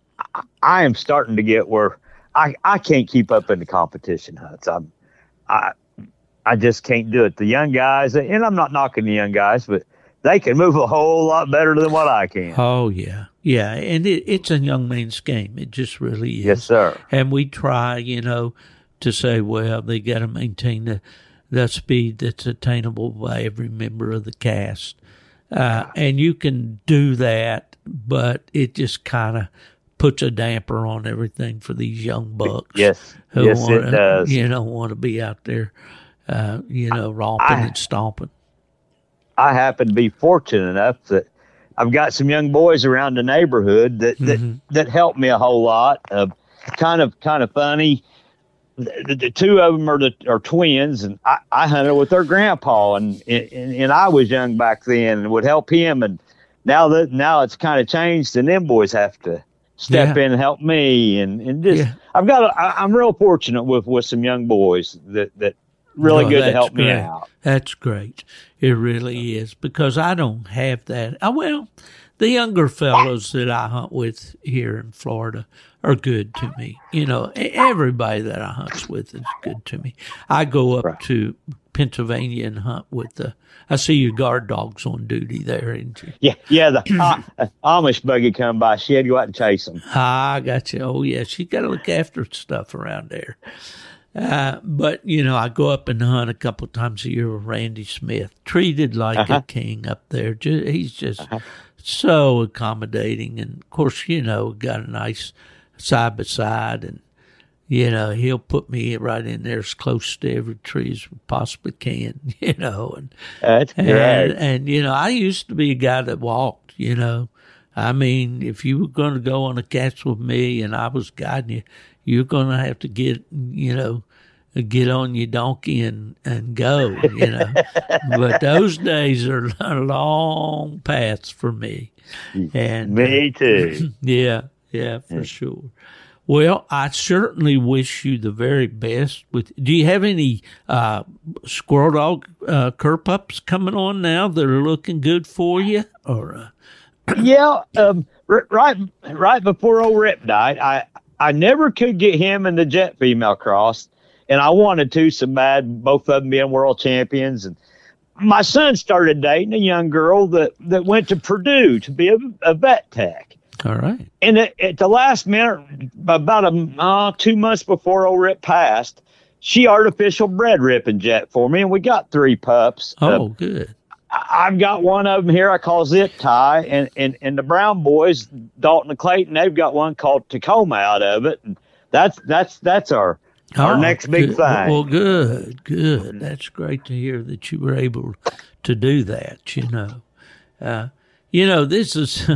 I am starting to get where I, I can't keep up in the competition hunts. I'm, I, I just can't do it. The young guys, and I'm not knocking the young guys, but they can move a whole lot better than what I can. Oh, yeah. Yeah. And it, it's a young man's game. It just really is. Yes, sir. And we try, you know, to say, well, they got to maintain the, the speed that's attainable by every member of the cast. Uh, and you can do that, but it just kind of puts a damper on everything for these young bucks. Yes, who yes, wanna, it does. You know, want to be out there, uh, you know, romping I, and stomping. I happen to be fortunate enough that I've got some young boys around the neighborhood that that, Mm-hmm. that help me a whole lot. Uh, kind of kind of funny. The, the two of them are the, are twins, and I, I hunted with their grandpa, and, and and I was young back then, and would help him. And now that now it's kind of changed, and them boys have to step Yeah. in and help me, and, and just Yeah. I've got a, I, I'm real fortunate with, with some young boys that that really Oh, good to that's help me great. out. That's great. It really is, because I don't have that. Oh, well, the younger fellows that I hunt with here in Florida are good to me. You know, everybody that I hunt with is good to me. I go up Right. to Pennsylvania and hunt with the, I see your guard dogs on duty there, ain't you? Yeah, yeah. The uh, Amish buggy come by. She had to go out and chase them. Ah, I got you. Oh, yeah. She got to look after stuff around there. Uh, but, you know, I go up and hunt a couple of times a year with Randy Smith, treated like Uh-huh. a king up there. Ju- He's just Uh-huh. so accommodating. And, of course, you know, got a nice side-by-side. And, you know, he'll put me right in there as close to every tree as we possibly can, you know. And, That's great. and, and, you know, I used to be a guy that walked, you know. I mean, if you were going to go on a catch with me and I was guiding you, you're going to have to get, you know, get on your donkey and, and go, you know. But those days are long paths for me. And Me too. yeah, yeah, for sure. Well, I certainly wish you the very best. With, do you have any uh, squirrel dog uh, cur pups coming on now that are looking good for you? Or uh, Yeah, um, r- right, right before old Rip died, I, I never could get him and the Jet female crossed, and I wanted to so bad. Both of them being world champions, and my son started dating a young girl that, that went to Purdue to be a, a vet tech. all right. And at, at the last minute, about a uh, two months before old Rip passed, she artificial bred Rip and Jet for me, and we got three pups. Oh, Uh, good. I've got one of them here I call Zip Tie, and, and, and the Brown boys, Dalton and Clayton, they've got one called Tacoma out of it, and that's that's that's our our Oh, next big good. thing. Well, good, good. That's great to hear that you were able to do that, you know. Uh, you know, this is,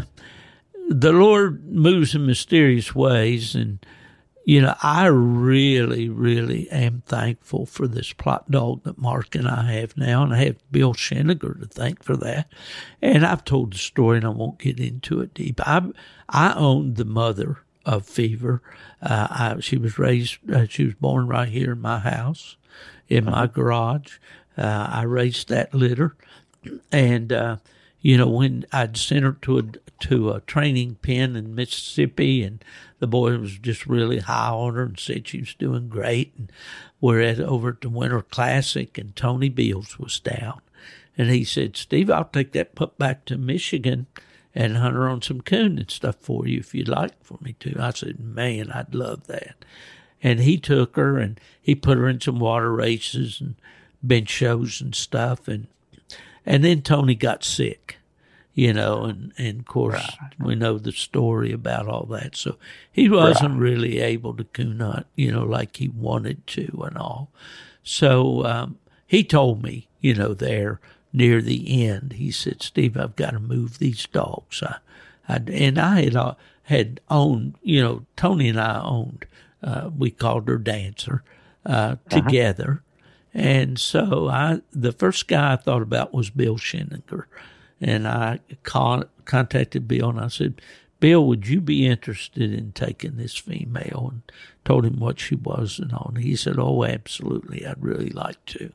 the Lord moves in mysterious ways, and, you know, I really, really am thankful for this plot dog that Mark and I have now, and I have Bill Shenniger to thank for that. And I've told the story, and I won't get into it deep. I I owned the mother of Fever. Uh, I, she was raised, uh, she was born right here in my house, in my garage. uh, I raced that litter. And, uh, you know, when I'd sent her to a, to a training pen in Mississippi, and the boy was just really high on her and said she was doing great. And we're at over at the Winter Classic, and Tony Beals was down. And he said, Steve, I'll take that pup back to Michigan and hunt her on some coon and stuff for you if you'd like for me to. I said, man, I'd love that. And he took her, and he put her in some water races and bench shows and stuff. And and then Tony got sick, you know, and, and of course, right. we know the story about all that. So he wasn't right. really able to coon hunt, you know, like he wanted to and all. So um, he told me, you know, there near the end, he said, Steve, I've got to move these dogs. I, I, and I had, uh, had owned, you know, Tony and I owned, uh, we called her Dancer, uh, uh-huh. together. And so I, the first guy I thought about was Bill Scheninger. And I call, contacted Bill and I said, Bill, would you be interested in taking this female? And told him what she was and all. And he said, oh, absolutely. I'd really like to.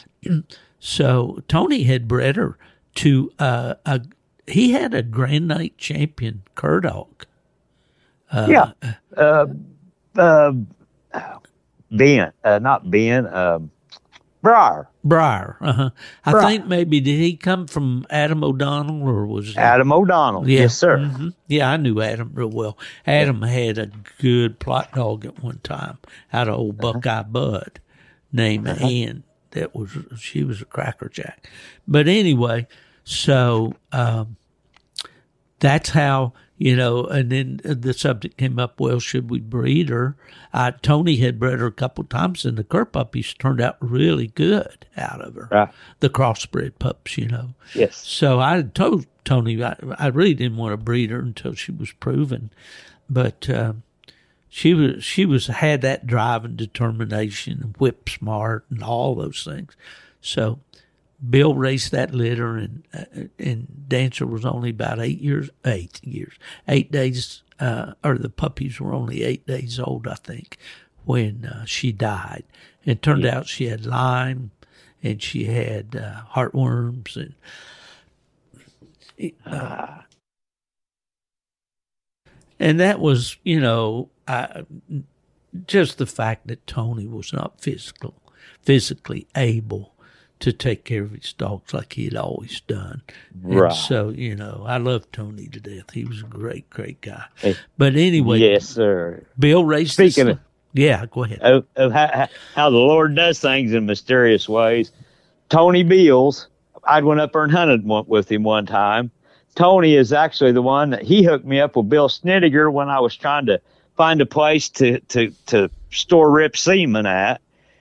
So Tony had bred her to uh, a, he had a Grand Night champion cur dog. Uh, yeah. Uh, uh, Ben, uh, not Ben, uh, Briar. Briar. Uh-huh. I Briar. think maybe, did he come from Adam O'Donnell or was he? Adam O'Donnell. Yeah. Yes, sir. Mm-hmm. Yeah, I knew Adam real well. Adam had a good plot dog at one time out of old uh-huh. Buckeye Bud named uh-huh. Ann. That was, she was a crackerjack. But anyway, so um, that's how, you know, and then the subject came up, well, should we breed her? Uh, Tony had bred her a couple times, and the cur puppies turned out really good out of her. Right. The crossbred pups, you know. Yes. So I told Tony I, I really didn't want to breed her until she was proven. But uh, she was she was had that drive and determination and whip smart and all those things. So Bill raced that litter, and uh, and Dancer was only about eight years, eight years, eight days, uh, or the puppies were only eight days old, I think, when uh, she died. It turned yeah. out she had Lyme, and she had uh, heartworms, and uh, and that was, you know, I, just the fact that Tony was not physical, physically able to take care of his dogs like he had always done. Right. And so, you know, I love Tony to death. He was a great, great guy. Hey, but anyway. Yes, sir. Bill raced Speaking this, of. Yeah, go ahead. Of, of how, how the Lord does things in mysterious ways. Tony Beals, I went up there and hunted one, with him one time. Tony is actually the one that he hooked me up with Bill Snittiger when I was trying to find a place to, to, to store rip semen at.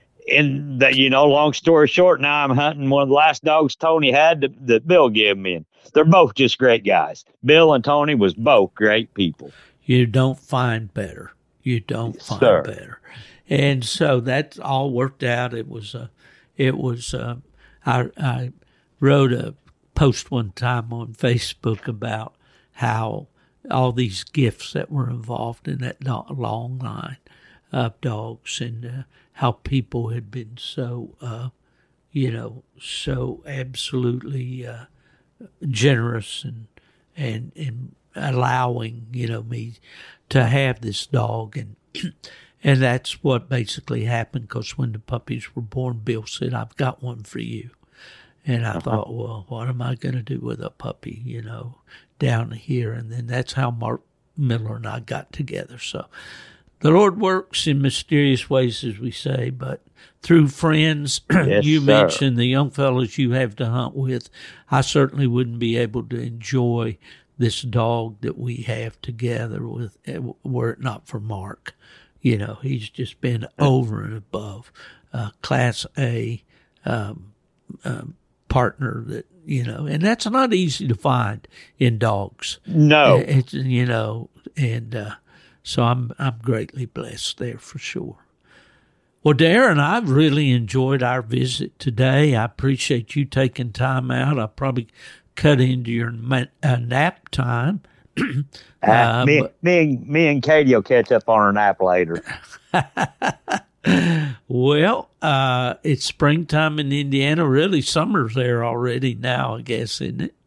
And that, you know, long story short, now I'm hunting one of the last dogs Tony had that, that Bill gave me. And they're both just great guys. Bill and Tony was both great people. You don't find better. You don't yes, find sir. better. And so that all worked out. It was, uh, it was, uh, I, I wrote a post one time on Facebook about how all these gifts that were involved in that long line of dogs, and uh, how people had been so, uh, you know, so absolutely uh, generous and, and and allowing, you know, me to have this dog. And and that's what basically happened, because when the puppies were born, Bill said, I've got one for you. And I uh-huh. thought, well, what am I going to do with a puppy, you know, down here? And then that's how Mark Miller and I got together. So the Lord works in mysterious ways, as we say, but through friends, yes, you sir. mentioned the young fellows you have to hunt with. I certainly wouldn't be able to enjoy this dog that we have together with, were it not for Mark. You know, he's just been over and above uh, Class A um, um, partner that, you know, and that's not easy to find in dogs. No. It's, you know, and uh, so I'm I'm greatly blessed there for sure. Well, Darren, I've really enjoyed our visit today. I appreciate you taking time out. I probably cut into your uh, nap time. uh, uh, me, but, me, and, me and Katie will catch up on our nap later. Well, uh, it's springtime in Indiana. Really, summer's there already now, I guess, isn't it?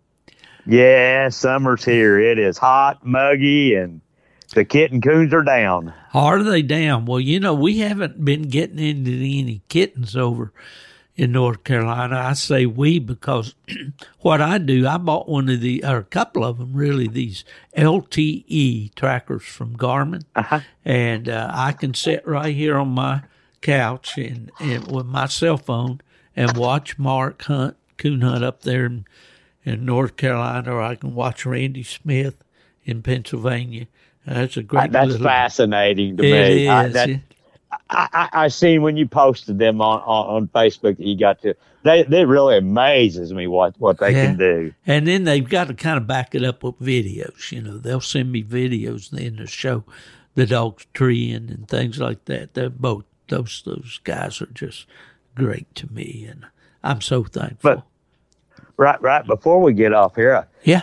Yeah, summer's here. It is hot, muggy, and the kitten coons are down. Are they down? Well, you know, we haven't been getting into any kittens over in North Carolina. I say we because what I do, I bought one of the, or a couple of them really, these L T E trackers from Garmin. Uh-huh. And uh, I can sit right here on my couch and, and with my cell phone and watch Mark hunt, coon hunt up there in, in North Carolina, or I can watch Randy Smith in Pennsylvania. Uh, that's a great That's little, fascinating to it me. Is, I, that, yeah. I, I, I seen when you posted them on, on, on Facebook that you got to, they, they really amazes me what, what they Yeah. can do. And then they've got to kind of back it up with videos. You know, they'll send me videos then to show the dogs treeing and things like that. They're both, those, those guys are just great to me. And I'm so thankful. But right, right before we get off here, yeah,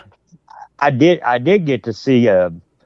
I did, I did get to see, uh,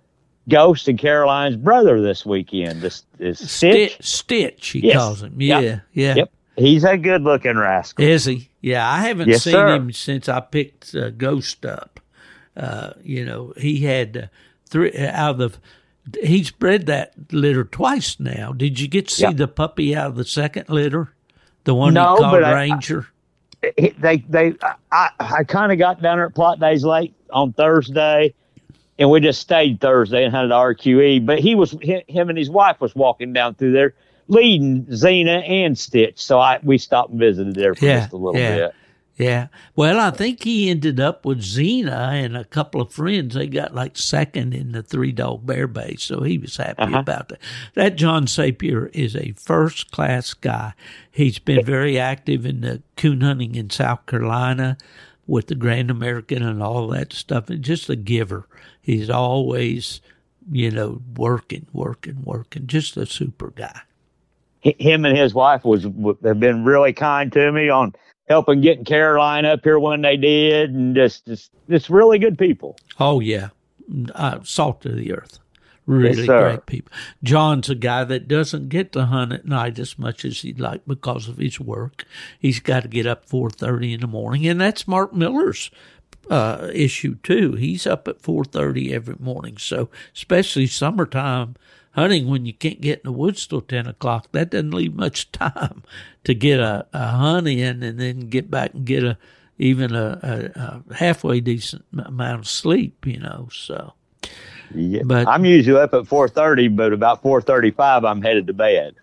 Ghost and Caroline's brother this weekend. This is Stitch. Stitch, Stitch he Yes. calls him. Yeah, Yep. yeah. Yep. He's a good looking rascal. Is he? Yeah, I haven't Yes, seen sir. him since I picked uh, Ghost up. Uh, you know, he had uh, three out of the, he's bred that litter twice now. Did you get to see Yep. the puppy out of the second litter? The one No, he called but I- Ranger? He- They, they, I, I kind of got down there at Plot Days late on Thursday, and we just stayed Thursday and hunted R Q E. But he was, him and his wife was walking down through there, leading Xena and Stitch. So I, we stopped and visited there for Yeah, just a little yeah. bit. Yeah. Well, I think he ended up with Xena and a couple of friends. They got like second in the three dog bear base. So he was happy Uh-huh. about that. That John Sapier is a first class guy. He's been very active in the coon hunting in South Carolina with the Grand American and all that stuff. And just a giver. He's always, you know, working, working, working. Just a super guy. H- Him and his wife was have been really kind to me on helping getting Caroline up here when they did, and just just, just really good people. Oh, yeah. Uh, salt of the earth. Really Yes, sir. great people. John's a guy that doesn't get to hunt at night as much as he'd like because of his work. He's got to get up four thirty in the morning, and that's Mark Miller's uh, issue, too. He's up at four thirty every morning. So, especially summertime hunting when you can't get in the woods till ten o'clock, that doesn't leave much time to get a, a hunt in and then get back and get a even a, a, a halfway decent amount of sleep, you know, so. Yeah. But- I'm usually up at four thirty, but about four thirty-five, I'm headed to bed.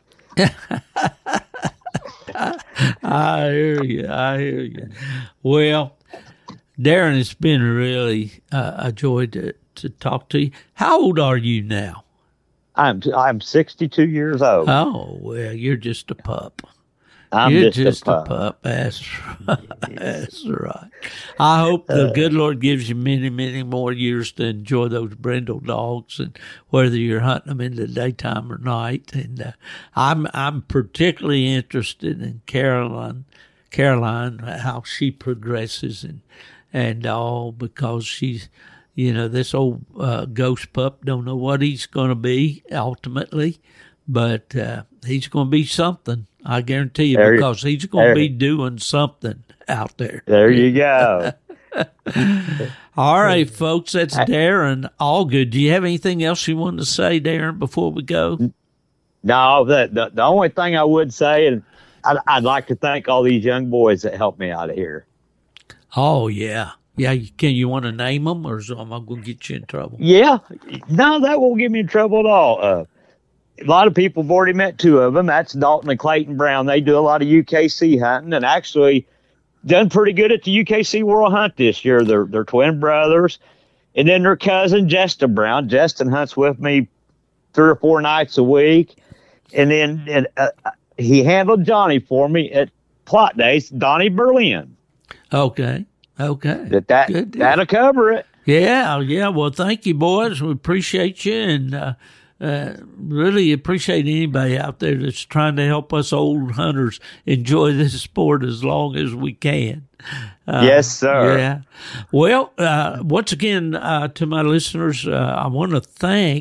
I hear you. I hear you. Well, Darren, it's been really uh, a joy to, to talk to you. How old are you now? I'm I'm sixty-two years old. Oh, well, you're just a pup. I'm You're just, just a pup. a pup. That's right. That's right. I hope the Uh, good Lord gives you many, many more years to enjoy those brindle dogs, and whether you're hunting them in the daytime or night. And uh, I'm I'm particularly interested in Caroline, Caroline, how she progresses and and all, because she's, you know, this old uh, ghost pup don't know what he's going to be ultimately, but uh, he's going to be something. I guarantee you, There you- because he's going to there- be doing something out there. There you go. All right, folks, that's Darren Allgood. Do you have anything else you want to say, Darren, before we go? No, the, the the only thing I would say, and I'd, I'd like to thank all these young boys that helped me out of here. Oh, yeah. Yeah, you- can you want to name them, or is, am I going to get you in trouble? Yeah, no, that won't get me in trouble at all. Uh, a lot of people have already met two of them. That's Dalton and Clayton Brown. They do a lot of U K C hunting, and actually done pretty good at the U K C World Hunt this year. They're they're twin brothers, and then their cousin Justin Brown. Justin hunts with me three or four nights a week, and then and uh, he handled Johnny for me at Plot Days. Donnie Berlin. Okay. Okay. That that Good deal. that'll cover it. Yeah, yeah. Well, thank you, boys. We appreciate you, and uh, uh, really appreciate anybody out there that's trying to help us old hunters enjoy this sport as long as we can. Uh, Yes, sir. Yeah. Well, uh, once again, uh, to my listeners, uh, I want to thank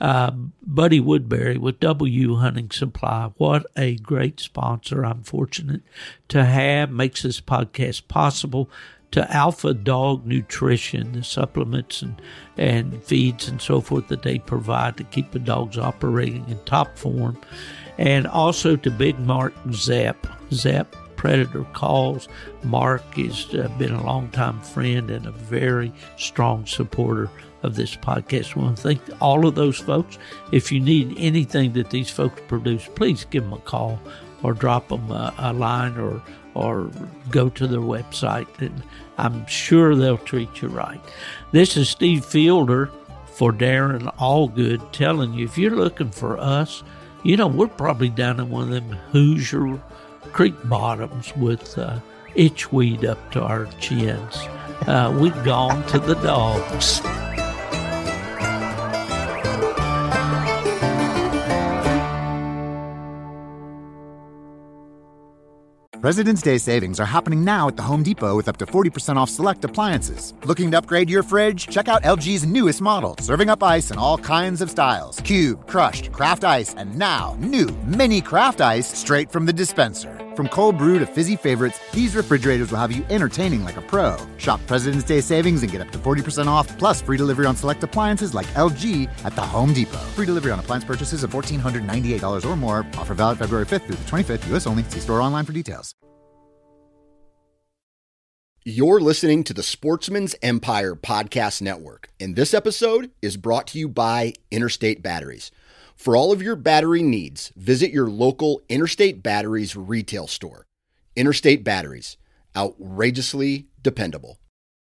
Uh, Buddy Woodbury with W Hunting Supply. What a great sponsor I'm fortunate to have. Makes this podcast possible. To Alpha Dog Nutrition, the supplements and, and feeds and so forth that they provide to keep the dogs operating in top form. And also to Big Mark Zepp. Zepp Predator Calls. Mark has uh, been a longtime friend and a very strong supporter of this podcast. I want to thank all of those folks. If you need anything that these folks produce, please give them a call or drop them a, a line or or go to their website, and I'm sure they'll treat you right. This is Steve Fielder for Darren Allgood telling you, if you're looking for us, you know, we're probably down in one of them Hoosier creek bottoms with uh, itchweed up to our chins. Uh, we've gone to the dogs. President's Day savings are happening now at the Home Depot with up to forty percent off select appliances. Looking to upgrade your fridge? Check out L G's newest model, serving up ice in all kinds of styles. Cube, crushed, craft ice, and now new mini craft ice straight from the dispenser. From cold brew to fizzy favorites, these refrigerators will have you entertaining like a pro. Shop President's Day savings and get up to forty percent off, plus free delivery on select appliances like L G at the Home Depot. Free delivery on appliance purchases of one thousand four hundred ninety-eight dollars or more. Offer valid February fifth through the twenty-fifth, U S only. See store online for details. You're listening to the Sportsman's Empire Podcast Network, and this episode is brought to you by Interstate Batteries. For all of your battery needs, visit your local Interstate Batteries retail store. Interstate Batteries, outrageously dependable.